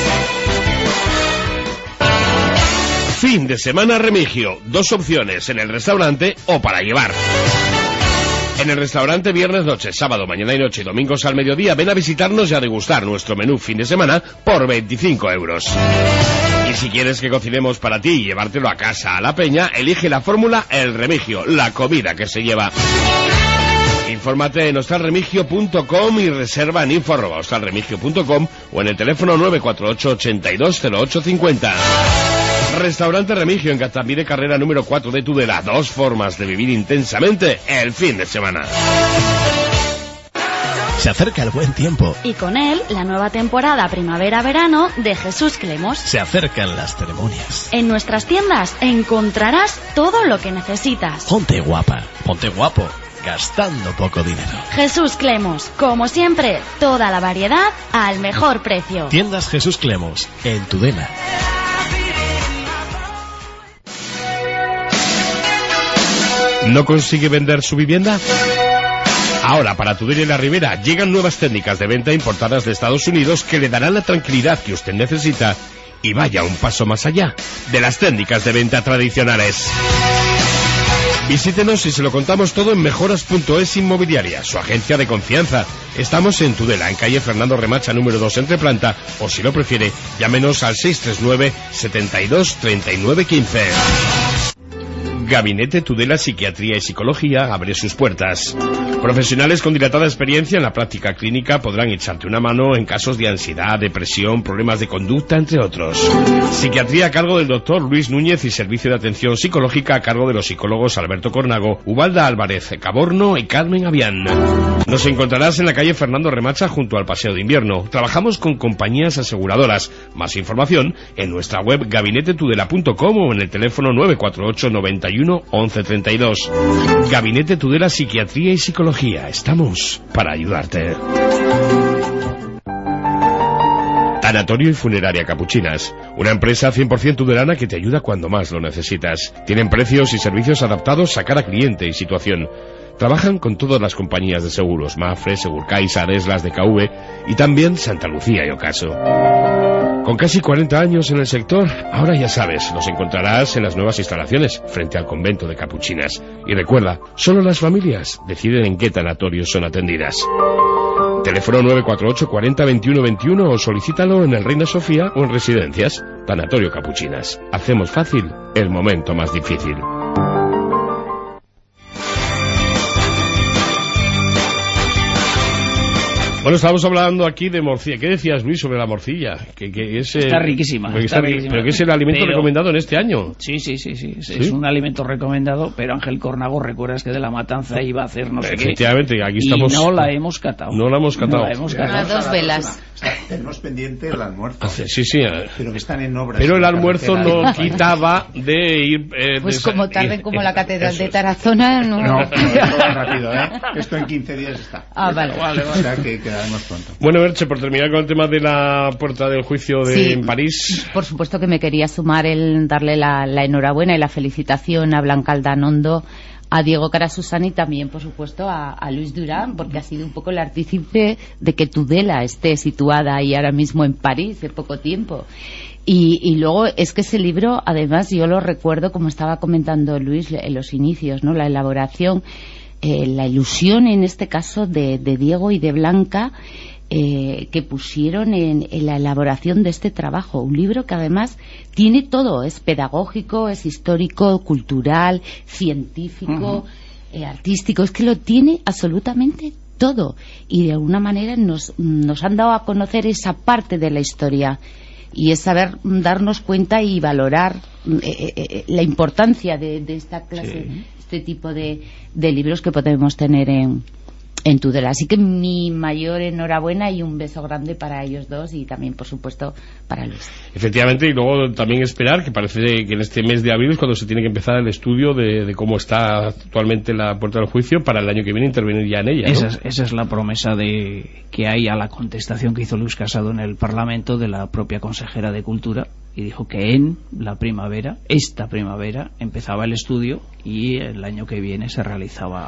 S3: Fin de semana Remigio, dos opciones en el restaurante o para llevar. En el restaurante viernes noche, sábado, mañana y noche y domingos al mediodía, ven a visitarnos y a degustar nuestro menú fin de semana por veinticinco euros. Y si quieres que cocinemos para ti y llevártelo a casa a la peña, elige la fórmula El Remigio, la comida que se lleva. Infórmate en hostalremigio punto com y reserva en info arroba hostalremigio punto com o en el teléfono nueve cuatro ocho, ochenta y dos, cero ocho cincuenta. Restaurante Remigio en Gaztambide, carrera número cuatro de Tudela. Dos formas de vivir intensamente el fin de semana.
S13: Se acerca el buen tiempo.
S14: Y con él, la nueva temporada primavera-verano de Jesús Clemos.
S13: Se acercan las ceremonias.
S14: En nuestras tiendas encontrarás todo lo que necesitas.
S13: Ponte guapa, ponte guapo, gastando poco dinero.
S14: Jesús Clemos, como siempre, toda la variedad al mejor precio.
S13: Tiendas Jesús Clemos, en Tudela.
S3: ¿No consigue vender su vivienda? Ahora, para Tudela y la Ribera, llegan nuevas técnicas de venta importadas de Estados Unidos que le darán la tranquilidad que usted necesita y vaya un paso más allá de las técnicas de venta tradicionales. Visítenos y se lo contamos todo en mejoras punto es Inmobiliaria, su agencia de confianza. Estamos en Tudela, en calle Fernando Remacha número dos, entre planta, o si lo prefiere, llámenos al seis tres nueve, setenta y dos, treinta y nueve, quince. Gabinete Tudela Psiquiatría y Psicología abre sus puertas. Profesionales con dilatada experiencia en la práctica clínica podrán echarte una mano en casos de ansiedad, depresión, problemas de conducta, entre otros. Psiquiatría a cargo del doctor Luis Núñez y servicio de atención psicológica a cargo de los psicólogos Alberto Cornago, Ubalda Álvarez Caborno y Carmen Avián. Nos encontrarás en la calle Fernando Remacha junto al Paseo de Invierno. Trabajamos con compañías aseguradoras. Más información en nuestra web gabinete tudela punto com o en el teléfono nueve cuatro ocho, noventa y uno, once treinta y dos. Gabinete Tudela Psiquiatría y Psicología. Estamos para ayudarte. Tanatorio y Funeraria Capuchinas, una empresa cien por ciento tudelana que te ayuda cuando más lo necesitas. Tienen precios y servicios adaptados a cada cliente y situación. Trabajan con todas las compañías de seguros, Mafre, Segurcais, Ares, las de K V y también Santa Lucía y Ocaso. Con casi cuarenta años en el sector, ahora ya sabes, los encontrarás en las nuevas instalaciones, frente al convento de Capuchinas. Y recuerda, solo las familias deciden en qué tanatorios son atendidas. Teléfono nueve cuatro ocho, cuarenta, veintiuno, veintiuno o solicítalo en el Reina Sofía o en Residencias. Tanatorio Capuchinas. Hacemos fácil el momento más difícil. Bueno, estábamos hablando aquí de morcilla. ¿Qué decías, Luis, sobre la morcilla? Que, que es,
S4: está riquísima.
S3: Está
S4: está
S3: ri
S4: riquísima.
S3: Pero que es el alimento pero, recomendado en este año.
S4: Sí, sí, sí, sí. Es,
S3: ¿Sí?
S4: es un alimento recomendado, pero Ángel Cornago, recuerdas que de la matanza iba a hacer no sé
S3: Efectivamente,
S4: qué.
S3: aquí estamos.
S4: Y no la hemos catado.
S3: No la hemos catado.
S4: No la hemos catado.
S5: A dos velas.
S6: Tenemos pendiente el almuerzo.
S3: Sí, sí.
S6: Pero que están en obras.
S3: Pero el almuerzo no quitaba de ir... Eh,
S5: pues
S3: de
S5: como tarden como la catedral
S6: Eso
S5: de
S6: es.
S5: Tarazona, no...
S6: No, esto va rápido, ¿eh? Esto en quince días está.
S5: Ah, vale.
S6: vale, vale. O sea que quedaremos pronto.
S3: Bueno, Erche, por terminar con el tema de la puerta del juicio de
S5: Sí,
S3: en París...
S5: Por supuesto que me quería sumar el darle la, la enhorabuena y la felicitación a Blanca Aldanondo, a Diego Carasusán y también, por supuesto, a, a Luis Durán, porque ha sido un poco el artífice de que Tudela esté situada ahí ahora mismo en París de poco tiempo. Y, y luego es que ese libro, además, yo lo recuerdo, como estaba comentando Luis, en los inicios, ¿no? La elaboración, eh, la ilusión en este caso de, de Diego y de Blanca, Eh, que pusieron en, en la elaboración de este trabajo, un libro que además tiene todo, es pedagógico, es histórico, cultural, científico, uh-huh. eh, artístico, es que lo tiene absolutamente todo y de alguna manera nos, nos han dado a conocer esa parte de la historia y es saber darnos cuenta y valorar eh, eh, la importancia de, de esta clase, sí. este tipo de, de libros que podemos tener en en Tudela. Así que mi mayor enhorabuena y un beso grande para ellos dos y también, por supuesto, para Luis.
S3: Efectivamente, y luego también esperar, que parece que en este mes de abril es cuando se tiene que empezar el estudio de, de cómo está actualmente la puerta del juicio, para el año que viene intervenir ya en ella, ¿no?
S4: Esa es, esa es la promesa de que hay a la contestación que hizo Luis Casado en el Parlamento de la propia consejera de Cultura, y dijo que en la primavera, esta primavera, empezaba el estudio y el año que viene se realizaba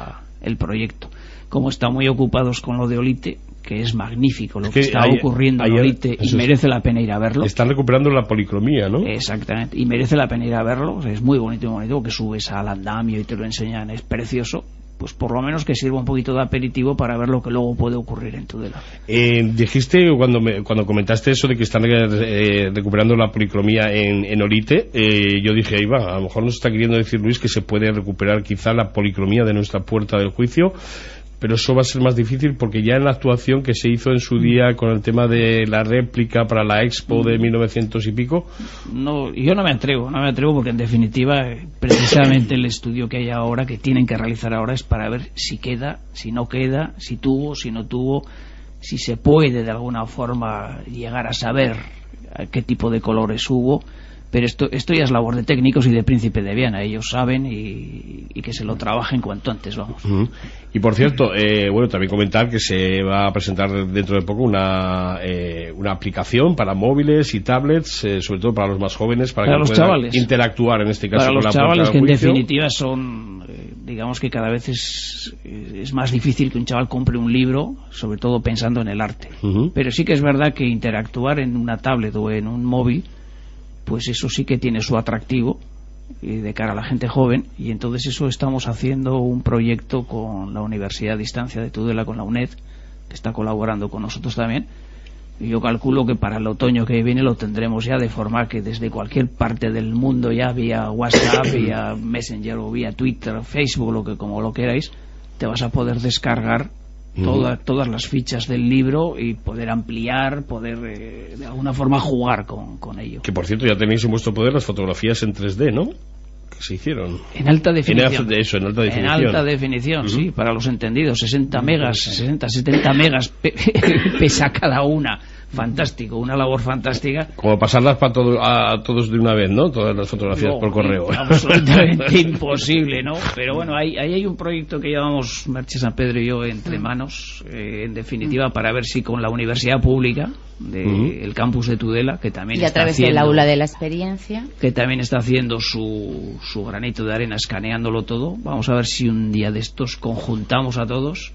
S4: el proyecto. Como están muy ocupados con lo de Olite, que es magnífico lo
S3: es
S4: que,
S3: que
S4: está
S3: ayer,
S4: ocurriendo en
S3: ayer,
S4: Olite, y merece la pena ir a verlo.
S3: Están recuperando la policromía, ¿no?
S4: Exactamente, y merece la pena ir a verlo. O sea, es muy bonito, muy bonito, porque subes al andamio y te lo enseñan, es precioso. Pues por lo menos que sirva un poquito de aperitivo para ver lo que luego puede ocurrir en Tudela.
S3: Eh, dijiste, cuando me, cuando comentaste eso de que están eh, recuperando la policromía en, en Olite, eh, yo dije, ahí va, a lo mejor nos está queriendo decir Luis que se puede recuperar quizá la policromía de nuestra puerta del juicio, pero eso va a ser más difícil porque ya en la actuación que se hizo en su día con el tema de la réplica para la Expo de mil novecientos y pico.
S4: No, yo no me atrevo, no me atrevo porque en definitiva precisamente el estudio que hay ahora, que tienen que realizar ahora, es para ver si queda, si no queda, si tuvo, si no tuvo, si se puede de alguna forma llegar a saber a qué tipo de colores hubo. Pero esto, esto ya es labor de técnicos y de Príncipe de Viana. Ellos saben y, y que se lo trabajen cuanto antes, vamos.
S3: Uh-huh. Y por cierto, eh, bueno, también comentar que se va a presentar dentro de poco una eh, una aplicación para móviles y tablets, eh, sobre todo para los más jóvenes, para,
S4: para
S3: que
S4: los
S3: puedan
S4: chavales.
S3: interactuar en este caso
S4: para
S3: con
S4: los
S3: la
S4: chavales que en
S3: juicio.
S4: definitiva son, eh, digamos que cada vez es, es más difícil que un chaval compre un libro, sobre todo pensando en el arte. Uh-huh. Pero sí que es verdad que interactuar en una tablet o en un móvil, pues eso sí que tiene su atractivo y de cara a la gente joven, y entonces eso estamos haciendo un proyecto con la Universidad a Distancia de Tudela, con la UNED, que está colaborando con nosotros también, y yo calculo que para el otoño que viene lo tendremos ya de forma que desde cualquier parte del mundo, ya vía WhatsApp, vía Messenger o vía Twitter, Facebook, lo que como lo queráis, te vas a poder descargar Toda, todas las fichas del libro y poder ampliar, poder eh, de alguna forma jugar con, con ello.
S3: Que por cierto ya tenéis en vuestro poder las fotografías en tres D, ¿no? Que se hicieron.
S4: En alta definición.
S3: En, eso, en alta definición.
S4: En alta definición, uh-huh. Sí, para los entendidos. sesenta megas, sesenta, setenta megas pe pesa cada una. Fantástico, una labor fantástica.
S3: Como pasarlas para todo, a, a todos de una vez, ¿no? Todas las fotografías no, por correo.
S4: Absolutamente imposible, ¿no? Pero bueno, ahí, ahí hay un proyecto que llevamos Merche San Pedro y yo entre manos, eh, en definitiva, para ver si con la universidad pública del uh-huh. el campus de Tudela, que también
S5: y a
S4: está
S5: través
S4: haciendo,
S5: del aula de la experiencia,
S4: que también está haciendo su, su granito de arena, escaneándolo todo. Vamos a ver si un día de estos conjuntamos a todos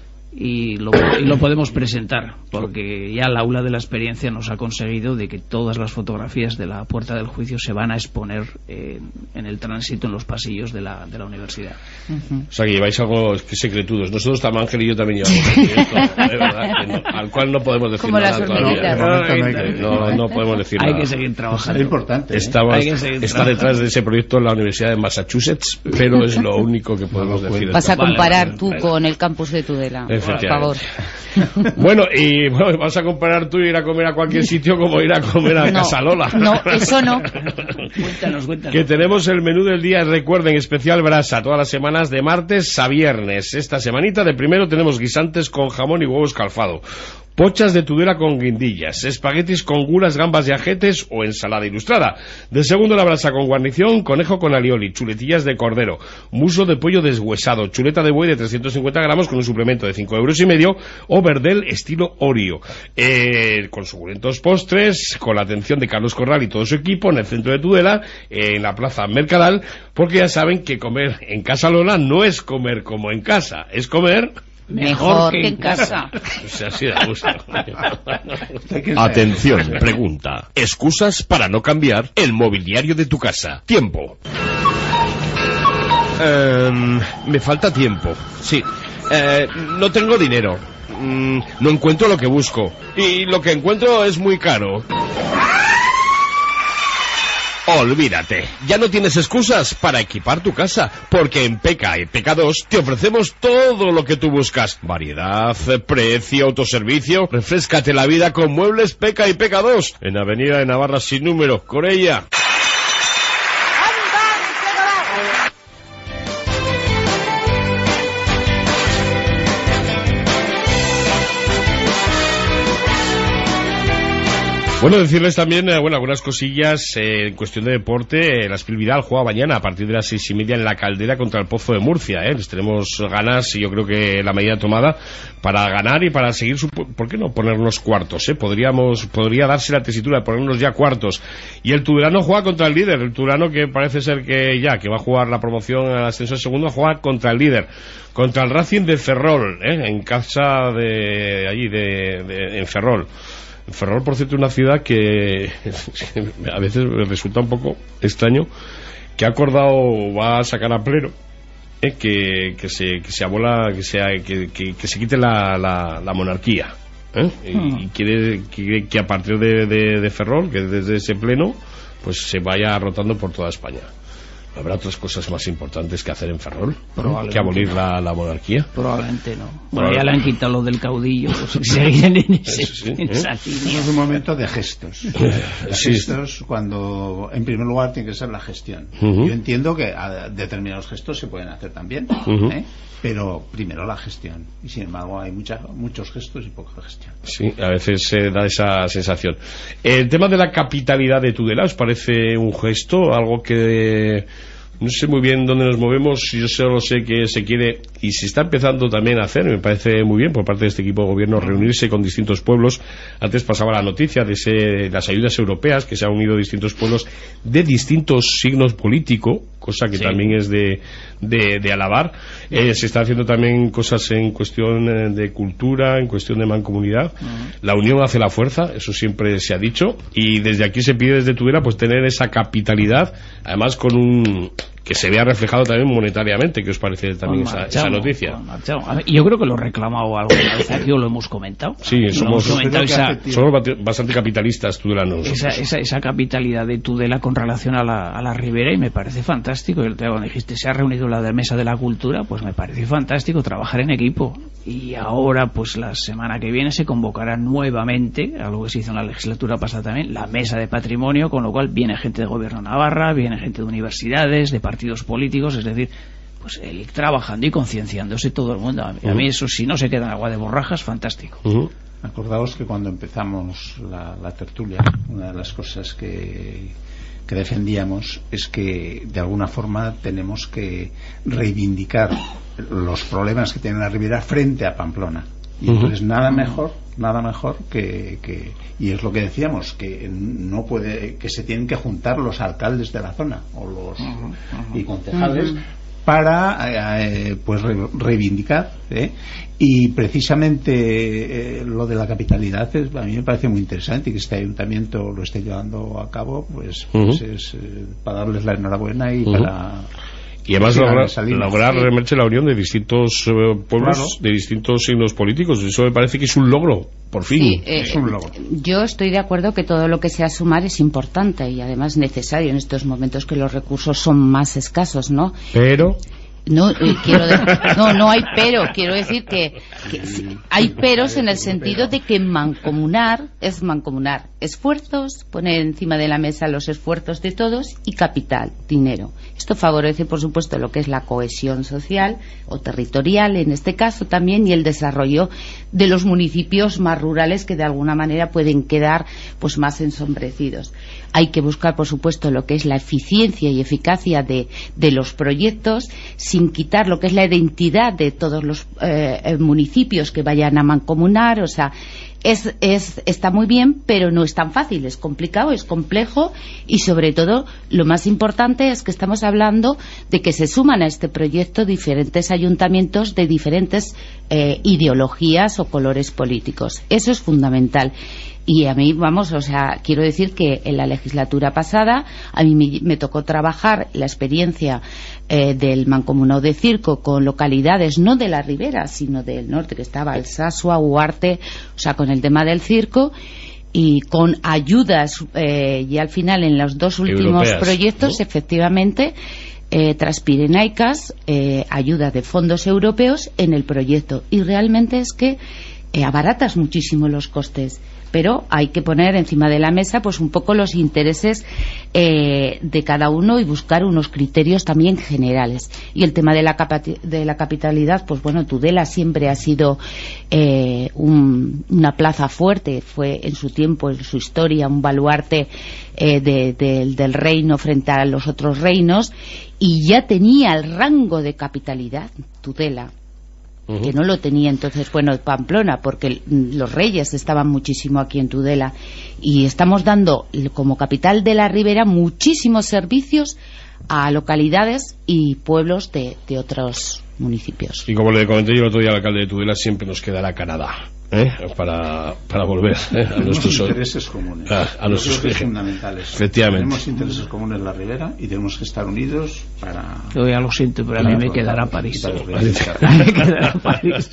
S4: y lo, y lo podemos presentar, porque ya el aula de la experiencia nos ha conseguido de que todas las fotografías de la puerta del juicio se van a exponer eh, en el tránsito, en los pasillos de la, de la universidad.
S3: Uh-huh. O sea que lleváis algo que secretudos. Nosotros, Tamángel y yo también llevamos esto, de verdad, que no, al cual no podemos decir
S5: como
S3: nada todavía. No, no, no podemos decir
S4: hay
S3: nada.
S4: Hay que seguir trabajando.
S6: Es importante. ¿eh?
S3: Estamos,
S4: hay que seguir
S3: está detrás de ese proyecto en la Universidad de Massachusetts, pero es lo único que podemos no, decir.
S5: Vas a comparar
S4: vale,
S5: tú
S4: vale.
S5: con el campus de Tudela, por favor.
S3: Bueno, y bueno, vas a comparar tú ir a comer a cualquier sitio como ir a comer a
S5: no,
S3: Casalola.
S5: No, eso no.
S4: Cuéntanos, cuéntanos.
S3: Que tenemos el menú del día, recuerden, especial brasa, todas las semanas de martes a viernes. Esta semanita de primero tenemos guisantes con jamón y huevos calfado, pochas de Tudela con guindillas, espaguetis con gulas, gambas y ajetes o ensalada ilustrada. De segundo, la brasa con guarnición, conejo con alioli, chuletillas de cordero, muso de pollo deshuesado, chuleta de buey de trescientos cincuenta gramos con un suplemento de cinco euros y medio o verdel estilo Oreo. Eh, con suculentos postres, con la atención de Carlos Corral y todo su equipo en el centro de Tudela, eh, en la plaza Mercadal, porque ya saben que comer en Casa Lola no es comer como en casa, es comer...
S5: Mejor, Mejor que en casa.
S3: O sea, sí da gusto.
S13: Atención, pregunta. Excusas para no cambiar el mobiliario de tu casa. Tiempo.
S3: Um, me falta tiempo. Sí. Eh, no tengo dinero. Mm, no encuentro lo que busco. Y lo que encuentro es muy caro. Olvídate, ya no tienes excusas para equipar tu casa, porque en P K y P K dos te ofrecemos todo lo que tú buscas. Variedad, precio, autoservicio. Refréscate la vida con Muebles P K y P K dos, en Avenida de Navarra sin número, Corella. Bueno, decirles también, eh, bueno, algunas cosillas eh, en cuestión de deporte. Eh, la Espil Vidal juega mañana a partir de las seis y media en la Caldera contra el Pozo de Murcia. Eh. Les tenemos ganas y yo creo que la medida tomada para ganar y para seguir su... ¿Por qué no ponernos cuartos? Eh? Podríamos, podría darse la tesitura de ponernos ya cuartos. Y el Tudelano juega contra el líder. El Tudelano, que parece ser que ya, que va a jugar la promoción al ascenso de segundo, juega contra el líder. Contra el Racing de Ferrol, eh, en casa de allí, de, de, en Ferrol. Ferrol, por cierto, es una ciudad que a veces me resulta un poco extraño, que ha acordado, va a sacar a pleno eh, que, que se que se abola, que se que, que, que se quite la, la, la monarquía, ¿eh? y, y quiere que, que a partir de, de, de Ferrol, que desde ese pleno, pues se vaya rotando por toda España. ¿Habrá otras cosas más importantes que hacer en Ferrol? ¿Que abolir la, la monarquía?
S4: Probablemente no. Bueno, ya le han quitado lo del caudillo, pues seguían en, ese,
S3: sí,
S4: en
S3: ¿eh?
S4: esa línea.
S6: Es un momento de gestos. De
S3: sí.
S6: gestos cuando, en primer lugar, tiene que ser la gestión.
S3: Uh-huh.
S6: Yo entiendo que a determinados gestos se pueden hacer también,
S3: Uh-huh.
S6: ¿eh? Pero primero la gestión. Y sin embargo hay mucha, muchos gestos y poca gestión.
S3: Sí, a veces se da esa sensación. El tema de la capitalidad de Tudela, ¿os parece un gesto? Algo que... No sé muy bien dónde nos movemos, yo solo sé que se quiere y se está empezando también a hacer, me parece muy bien por parte de este equipo de gobierno reunirse con distintos pueblos. Antes pasaba la noticia de ese, las ayudas europeas, que se han unido distintos pueblos de distintos signos políticos, cosa que sí. también es de, de, de alabar. Eh, se está haciendo también cosas en cuestión de cultura, en cuestión de mancomunidad. Uh-huh. La unión hace la fuerza, eso siempre se ha dicho, y desde aquí se pide desde Tudela pues tener esa capitalidad, además con un... que se vea reflejado también monetariamente. ¿Qué os parece también esa, esa noticia?
S4: Ver, yo creo que lo he reclamado alguna vez aquí, o lo hemos comentado.
S3: Sí, somos,
S4: hemos comentado esa,
S3: somos bastante capitalistas tudelanos.
S4: Esa, esa, esa capitalidad de Tudela con relación a la, a la Ribera, y me parece fantástico. El tema, cuando dijiste, se ha reunido la de Mesa de la Cultura, pues me parece fantástico trabajar en equipo. Y ahora, pues la semana que viene se convocará nuevamente, algo que se hizo en la legislatura pasada también, la Mesa de Patrimonio, con lo cual viene gente de Gobierno de Navarra, viene gente de universidades, de partidos políticos, es decir, pues el ir trabajando y concienciándose todo el mundo. A mí, uh-huh. a mí eso, si no se queda en agua de borrajas, fantástico.
S3: Uh-huh.
S6: Acordaos que cuando empezamos la, la tertulia, una de las cosas que, que defendíamos es que de alguna forma tenemos que reivindicar los problemas que tiene la Ribera frente a Pamplona. Y entonces uh-huh. nada mejor nada mejor que, que y es lo que decíamos, que no puede, que se tienen que juntar los alcaldes de la zona o los uh-huh, uh-huh. y concejales uh-huh. para eh, pues re, reivindicar ¿eh? Y precisamente eh, lo de la capitalidad es, a mí me parece muy interesante, y que este ayuntamiento lo esté llevando a cabo, pues, uh-huh. pues es eh, para darles la enhorabuena y uh-huh. para...
S3: Y además lograr, lograr sí. la unión de distintos eh, pueblos, claro. de distintos signos políticos. Eso me parece que es un logro, por fin.
S5: Sí, eh, es un logro. Yo estoy de acuerdo que todo lo que sea sumar es importante y además necesario en estos momentos que los recursos son más escasos, ¿no?
S3: Pero...
S5: No, eh, quiero de... no, no hay pero. Quiero decir que, que sí, hay peros en el sentido de que mancomunar es mancomunar esfuerzos, poner encima de la mesa los esfuerzos de todos y capital, dinero. Esto favorece, por supuesto, lo que es la cohesión social o territorial, en este caso también, y el desarrollo de los municipios más rurales que de alguna manera pueden quedar pues más ensombrecidos. Hay que buscar, por supuesto, lo que es la eficiencia y eficacia de, de los proyectos, sin quitar lo que es la identidad de todos los eh, municipios que vayan a mancomunar. O sea, es, es, está muy bien, pero no es tan fácil, es complicado, es complejo, y sobre todo lo más importante es que estamos hablando de que se suman a este proyecto diferentes ayuntamientos de diferentes eh, ideologías o colores políticos. Eso es fundamental. Y a mí, vamos, o sea, quiero decir que en la legislatura pasada a mí me, me tocó trabajar la experiencia eh, del mancomunado de circo con localidades no de la Ribera, sino del norte, que estaba Alsasua, Huarte, o sea, con el tema del circo, y con ayudas, eh, y al final en los dos últimos europeas, proyectos, ¿no? Efectivamente, eh, transpirenaicas, eh, ayuda de fondos europeos en el proyecto, y realmente es que eh, abaratas muchísimo los costes. Pero hay que poner encima de la mesa pues un poco los intereses eh, de cada uno y buscar unos criterios también generales. Y el tema de la, de la capitalidad, pues bueno, Tudela siempre ha sido eh, un, una plaza fuerte, fue en su tiempo, en su historia, un baluarte eh, de, de, del reino frente a los otros reinos, y ya tenía el rango de capitalidad, Tudela, uh-huh. que no lo tenía entonces, bueno, Pamplona, porque los reyes estaban muchísimo aquí en Tudela, y estamos dando como capital de la Ribera muchísimos servicios a localidades y pueblos de, de otros municipios.
S3: Y como le comenté yo el otro día al alcalde de Tudela, siempre nos quedará Canadá, ¿eh? para, para volver ¿eh? a
S6: tenemos
S3: nuestros
S6: intereses comunes,
S3: a, a nuestros
S6: creo que fundamentales.
S3: Efectivamente,
S6: tenemos intereses comunes en la Ribera y tenemos que estar unidos para.
S4: Yo ya lo siento, pero a mí me quedará París.
S6: Me
S4: quedará París.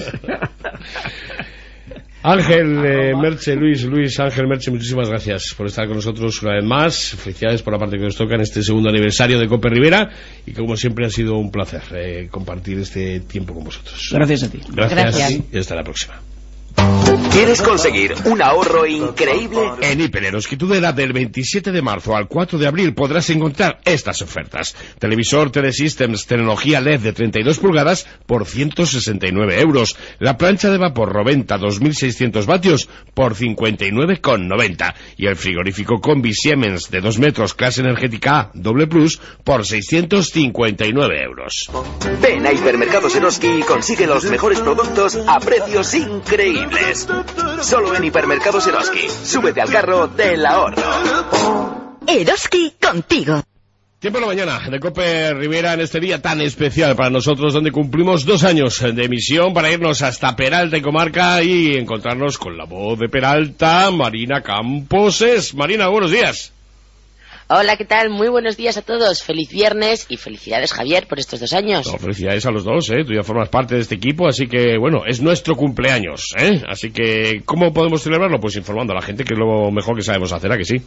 S3: Ángel eh, Merche, Luis, Luis Ángel Merche, muchísimas gracias por estar con nosotros una vez más. Felicidades por la parte que nos toca en este segundo aniversario de Cope Ribera, y como siempre ha sido un placer eh, compartir este tiempo con vosotros.
S4: Gracias a ti.
S3: Gracias,
S5: gracias.
S3: Y hasta la próxima.
S2: ¿Quieres conseguir un ahorro increíble?
S13: En Hiper Eroski Tudela, del veintisiete de marzo al cuatro de abril podrás encontrar estas ofertas: televisor Telesystems tecnología L E D de treinta y dos pulgadas por ciento sesenta y nueve euros, la plancha de vapor Roventa dos mil seiscientos vatios por cincuenta y nueve con noventa, y el frigorífico Combi Siemens de dos metros clase energética A doble plus por seiscientos cincuenta y nueve euros.
S2: Ven a Hipermercados Eroski y consigue los mejores productos a precios increíbles. Solo en Hipermercados Eroski. Súbete al carro del ahorro.
S11: Eroski contigo.
S3: Tiempo en la mañana de Cope Ribera en este día tan especial para nosotros, donde cumplimos dos años de emisión, para irnos hasta Peralta y comarca y encontrarnos con la voz de Peralta, Marina Campos. Marina, buenos días.
S15: Hola, ¿qué tal? Muy buenos días a todos. Feliz viernes y felicidades, Javier, por estos dos años.
S3: No, felicidades a los dos, ¿eh? Tú ya formas parte de este equipo, así que, bueno, es nuestro cumpleaños, ¿eh? Así que, ¿cómo podemos celebrarlo? Pues informando a la gente, que es lo mejor que sabemos hacer, ¿a que sí?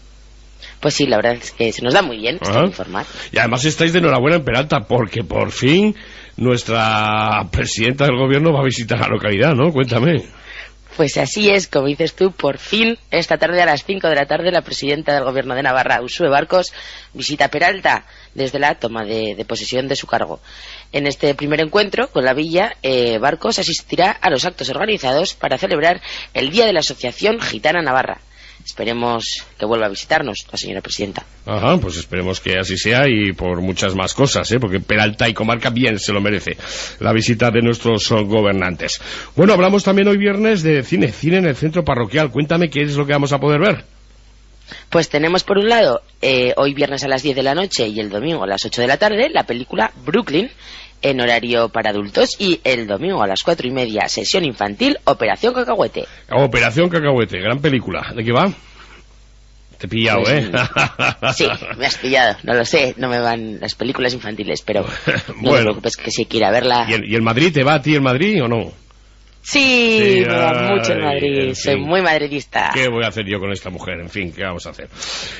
S15: Pues sí, la verdad es que se nos da muy bien esto, informar.
S3: Y además estáis de enhorabuena en Peralta, porque por fin nuestra presidenta del gobierno va a visitar la localidad, ¿no? Cuéntame.
S15: Pues así es, como dices tú, por fin, esta tarde a las cinco de la tarde, la presidenta del Gobierno de Navarra, Uxue Barkos, visita Peralta desde la toma de, de posesión de su cargo. En este primer encuentro con la villa, eh, Barkos asistirá a los actos organizados para celebrar el Día de la Asociación Gitana Navarra. Esperemos que vuelva a visitarnos la señora presidenta.
S3: Ajá, pues esperemos que así sea, y por muchas más cosas, ¿eh? Porque Peralta y comarca bien se lo merece la visita de nuestros gobernantes. Bueno, hablamos también hoy viernes de cine, cine en el centro parroquial. Cuéntame qué es lo que vamos a poder ver.
S15: Pues tenemos por un lado, eh, hoy viernes a las diez de la noche y el domingo a las ocho de la tarde, la película Brooklyn, en horario para adultos, y el domingo a las cuatro y media, sesión infantil, Operación Cacahuete.
S3: Operación Cacahuete, gran película. ¿De qué va? Te he pillado, pues, ¿eh?
S15: Sí, me has pillado, no lo sé, no me van las películas infantiles, pero no bueno, te preocupes, que sí quiero verla.
S3: ¿Y el, ¿Y el Madrid te va a ti el Madrid o no?
S15: Sí, sí, me va ay, mucho el Madrid, en soy fin, muy madridista.
S3: ¿Qué voy a hacer yo con esta mujer? En fin, ¿qué vamos a hacer?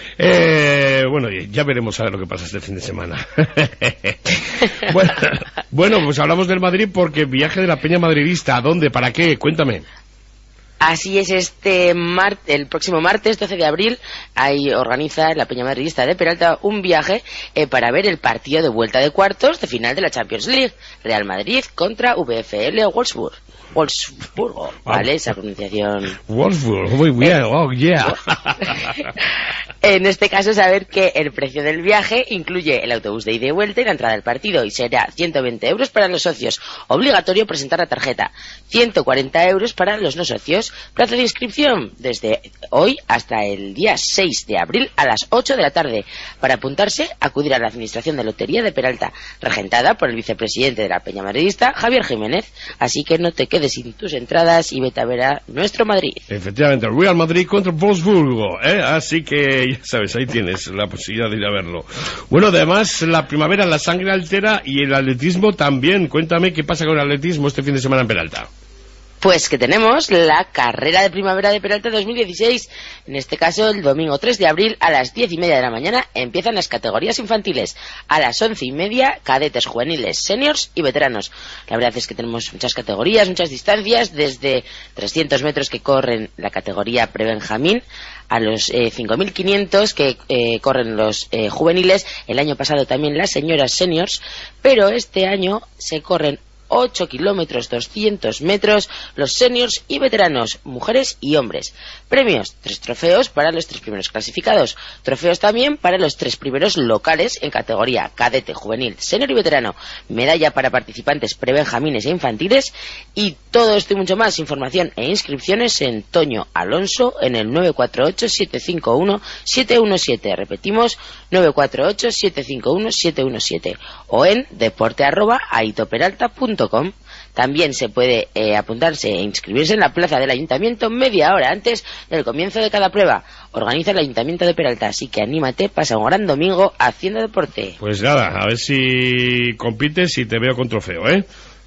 S3: Eh, bueno, ya veremos a ver lo que pasa este fin de semana. bueno, bueno, pues hablamos del Madrid porque viaje de la Peña Madridista, ¿a dónde? ¿Para qué? Cuéntame.
S15: Así es, este mar el próximo martes doce de abril ahí organiza la Peña Madridista de Peralta un viaje eh, para ver el partido de vuelta de cuartos de final de la Champions League, Real Madrid contra V F L Wolfsburg. Wolfsburgo, ¿vale? Esa pronunciación.
S3: Wolfsburg, muy bien, oh yeah.
S15: En este caso, saber que el precio del viaje incluye el autobús de ida y vuelta y la entrada al partido, y será ciento veinte euros para los socios, obligatorio presentar la tarjeta, ciento cuarenta euros para los no socios, plazo de inscripción desde hoy hasta el día seis de abril a las ocho de la tarde. Para apuntarse, acudir a la Administración de Lotería de Peralta, regentada por el vicepresidente de la Peña Madridista, Javier Jiménez, así que no te quedes sin tus entradas y vete a ver a nuestro Madrid.
S3: Efectivamente, el Real Madrid contra Wolfsburgo, ¿eh? Así que ya sabes, ahí tienes la posibilidad de ir a verlo. Bueno, además, la primavera, la sangre altera y el atletismo también. Cuéntame qué pasa con el atletismo este fin de semana en Peralta.
S15: Pues que tenemos la carrera de primavera de Peralta dos mil dieciséis. En este caso, el domingo tres de abril a las diez y media de la mañana empiezan las categorías infantiles. A las once y media, cadetes, juveniles, seniors y veteranos. La verdad es que tenemos muchas categorías, muchas distancias, desde trescientos metros que corren la categoría prebenjamín a los eh, cinco mil quinientos que eh, corren los eh, juveniles. El año pasado también las señoras seniors, pero este año se corren ocho kilómetros doscientos metros los seniors y veteranos, mujeres y hombres. Premios, tres trofeos para los tres primeros clasificados, trofeos también para los tres primeros locales en categoría cadete, juvenil, senior y veterano, medalla para participantes prebenjamines e infantiles, y todo esto y mucho más, información e inscripciones en Toño Alonso en el nueve cuatro ocho siete cinco uno siete uno siete, repetimos nueve cuatro ocho siete cinco uno siete uno siete, o en deporte arroba aitoperalta punto com. También se puede eh, apuntarse e inscribirse en la plaza del ayuntamiento media hora antes del comienzo de cada prueba. Organiza el ayuntamiento de Peralta, así que anímate, pasa un gran domingo haciendo deporte.
S3: Pues nada, a ver si compites y te veo con trofeo, ¿eh?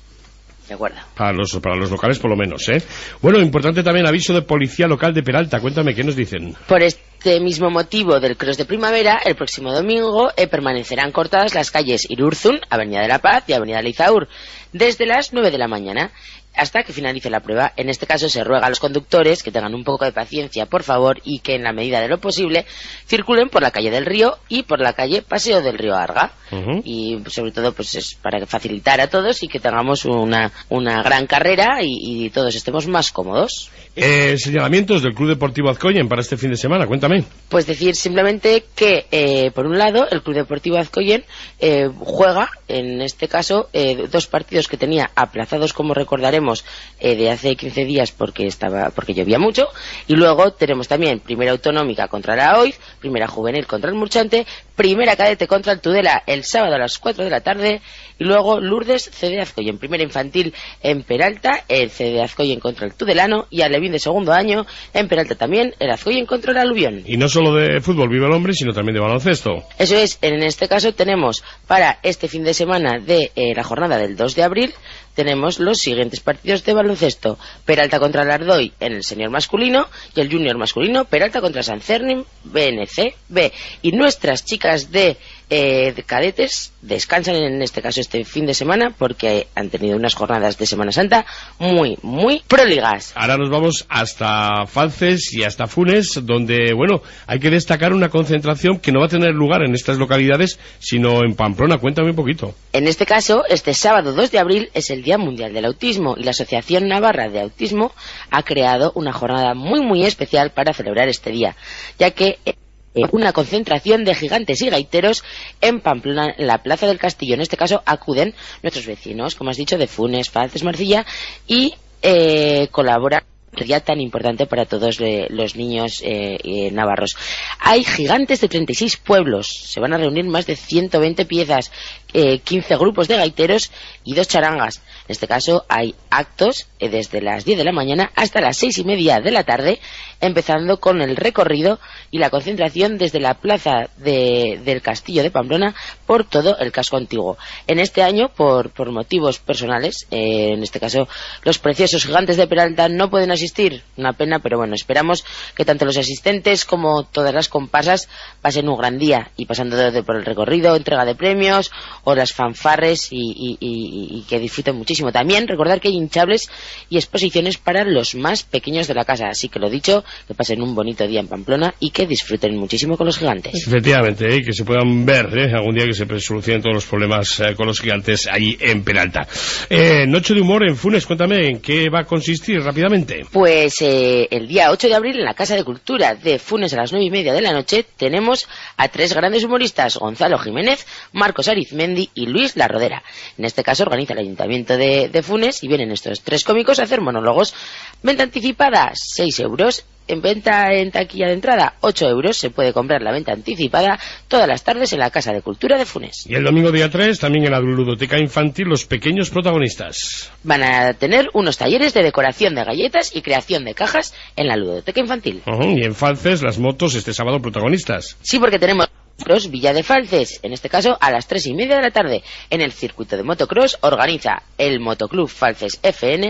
S15: De acuerdo.
S3: Para los, para los locales por lo menos, ¿eh? Bueno, importante también aviso de policía local de Peralta. Cuéntame, ¿qué nos dicen?
S15: Por este mismo motivo del cross de primavera, el próximo domingo eh, permanecerán cortadas las calles Irurzun, Avenida de la Paz y Avenida Lizaur, desde las nueve de la mañana hasta que finalice la prueba. En este caso se ruega a los conductores que tengan un poco de paciencia, por favor, y que en la medida de lo posible circulen por la calle del Río y por la calle Paseo del Río Arga. Uh-huh. Y sobre todo pues es para facilitar a todos y que tengamos una, una gran carrera y, y todos estemos más cómodos.
S3: Eh, señalamientos del Club Deportivo Azcoyen para este fin de semana, cuéntame.
S15: Pues decir simplemente que, eh, por un lado, el Club Deportivo Azcoyen eh, juega, en este caso, eh, dos partidos que tenía aplazados, como recordaremos, eh, de hace quince días porque estaba porque llovía mucho, y luego tenemos también primera autonómica contra la O I Z, primera juvenil contra el Murchante, primera cadete contra el Tudela el sábado a las cuatro de la tarde, y luego Lourdes C D Azcoyen, primera infantil en Peralta, el C D Azcoyen contra el Tudelano, y Alevín de segundo año en Peralta también, el Azcoyen contra el Aluvión.
S3: Y no solo de fútbol vive el hombre, sino también de baloncesto.
S15: Eso es, en este caso tenemos para este fin de semana de eh, la jornada del dos de abril, tenemos los siguientes partidos de baloncesto: Peralta contra el Ardoy en el senior masculino y el junior masculino, Peralta contra San Cernin, B N C B. Y nuestras chicas de, eh, de cadetes descansan en este caso este fin de semana porque han tenido unas jornadas de Semana Santa muy, muy próligas.
S3: Ahora nos vamos hasta Falces y hasta Funes, donde, bueno, hay que destacar una concentración que no va a tener lugar en estas localidades, sino en Pamplona. Cuéntame un poquito.
S15: En este caso, este sábado dos de abril es el Día Mundial del Autismo y la Asociación Navarra de Autismo ha creado una jornada muy muy especial para celebrar este día, ya que eh, una concentración de gigantes y gaiteros en Pamplona, en la Plaza del Castillo. En este caso acuden nuestros vecinos, como has dicho, de Funes, Falces, Marcilla, y eh, colaboran día tan importante para todos eh, los niños eh, eh, navarros. Hay gigantes de treinta y seis pueblos, se van a reunir más de ciento veinte piezas, eh, quince grupos de gaiteros y dos charangas. En este caso hay actos eh, desde las diez de la mañana hasta las seis y media de la tarde, empezando con el recorrido y la concentración desde la plaza de, del Castillo de Pamplona por todo el casco antiguo. En este año, por, por motivos personales, eh, en este caso los preciosos gigantes de Peralta no pueden asistir, una pena, pero bueno, esperamos que tanto los asistentes como todas las comparsas pasen un gran día, y pasando de, de por el recorrido, entrega de premios o las fanfarres, y, y, y, y que disfruten muchísimo. También recordar que hay hinchables y exposiciones para los más pequeños de la casa, así que lo dicho, que pasen un bonito día en Pamplona y que disfruten muchísimo con los gigantes.
S3: Efectivamente, ¿eh? Que se puedan ver ¿eh? algún día, que se solucionen todos los problemas eh, con los gigantes ahí en Peralta. Eh, Noche de humor en Funes, cuéntame, ¿en qué va a consistir rápidamente?
S15: Pues eh, el día ocho de abril en la Casa de Cultura de Funes a las nueve y media de la noche tenemos a tres grandes humoristas: Gonzalo Jiménez, Marcos Arizmendi y Luis La Rodera. En este caso organiza el Ayuntamiento de, de Funes y vienen estos tres cómicos a hacer monólogos. Venta anticipada seis euros. En venta en taquilla de entrada, ocho euros. Se puede comprar la venta anticipada todas las tardes en la Casa de Cultura de Funes.
S3: Y el domingo día tres, también en la ludoteca infantil, los pequeños protagonistas
S15: van a tener unos talleres de decoración de galletas y creación de cajas en la ludoteca infantil.
S3: Uh-huh. Y en Falces, las motos este sábado protagonistas.
S15: Sí, porque tenemos Motocross Villa de Falces, en este caso a las tres y media de la tarde. En el circuito de motocross organiza el Motoclub Falces F N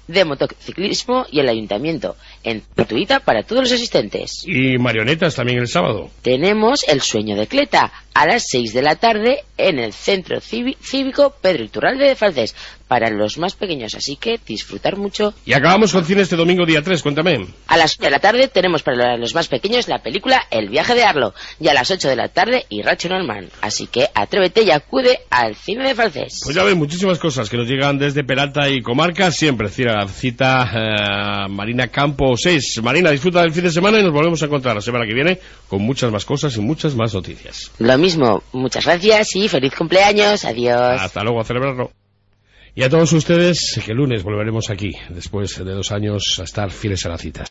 S15: de motociclismo y el ayuntamiento, en gratuita para todos los asistentes.
S3: Y marionetas también el sábado.
S15: Tenemos El sueño de Cleta a las seis de la tarde en el Centro Cívico Pedro Iturralde de Falcés, para los más pequeños, así que disfrutar mucho.
S3: Y acabamos con cine este domingo día tres, cuéntame.
S15: A las ocho de la tarde tenemos para los más pequeños la película El viaje de Arlo, y a las ocho de la tarde Irrational Man, así que atrévete y acude al cine de Falcés.
S3: Pues ya ven, muchísimas cosas que nos llegan desde Peralta y comarca, siempre cita la cita eh, Marina Campo seis. Marina, disfruta del fin de semana y nos volvemos a encontrar la semana que viene con muchas más cosas y muchas más noticias.
S15: Lo mismo, muchas gracias y feliz cumpleaños, adiós.
S3: Hasta luego, a celebrarlo. Y a todos ustedes, que el lunes volveremos aquí, después de dos años, a estar fieles a la cita.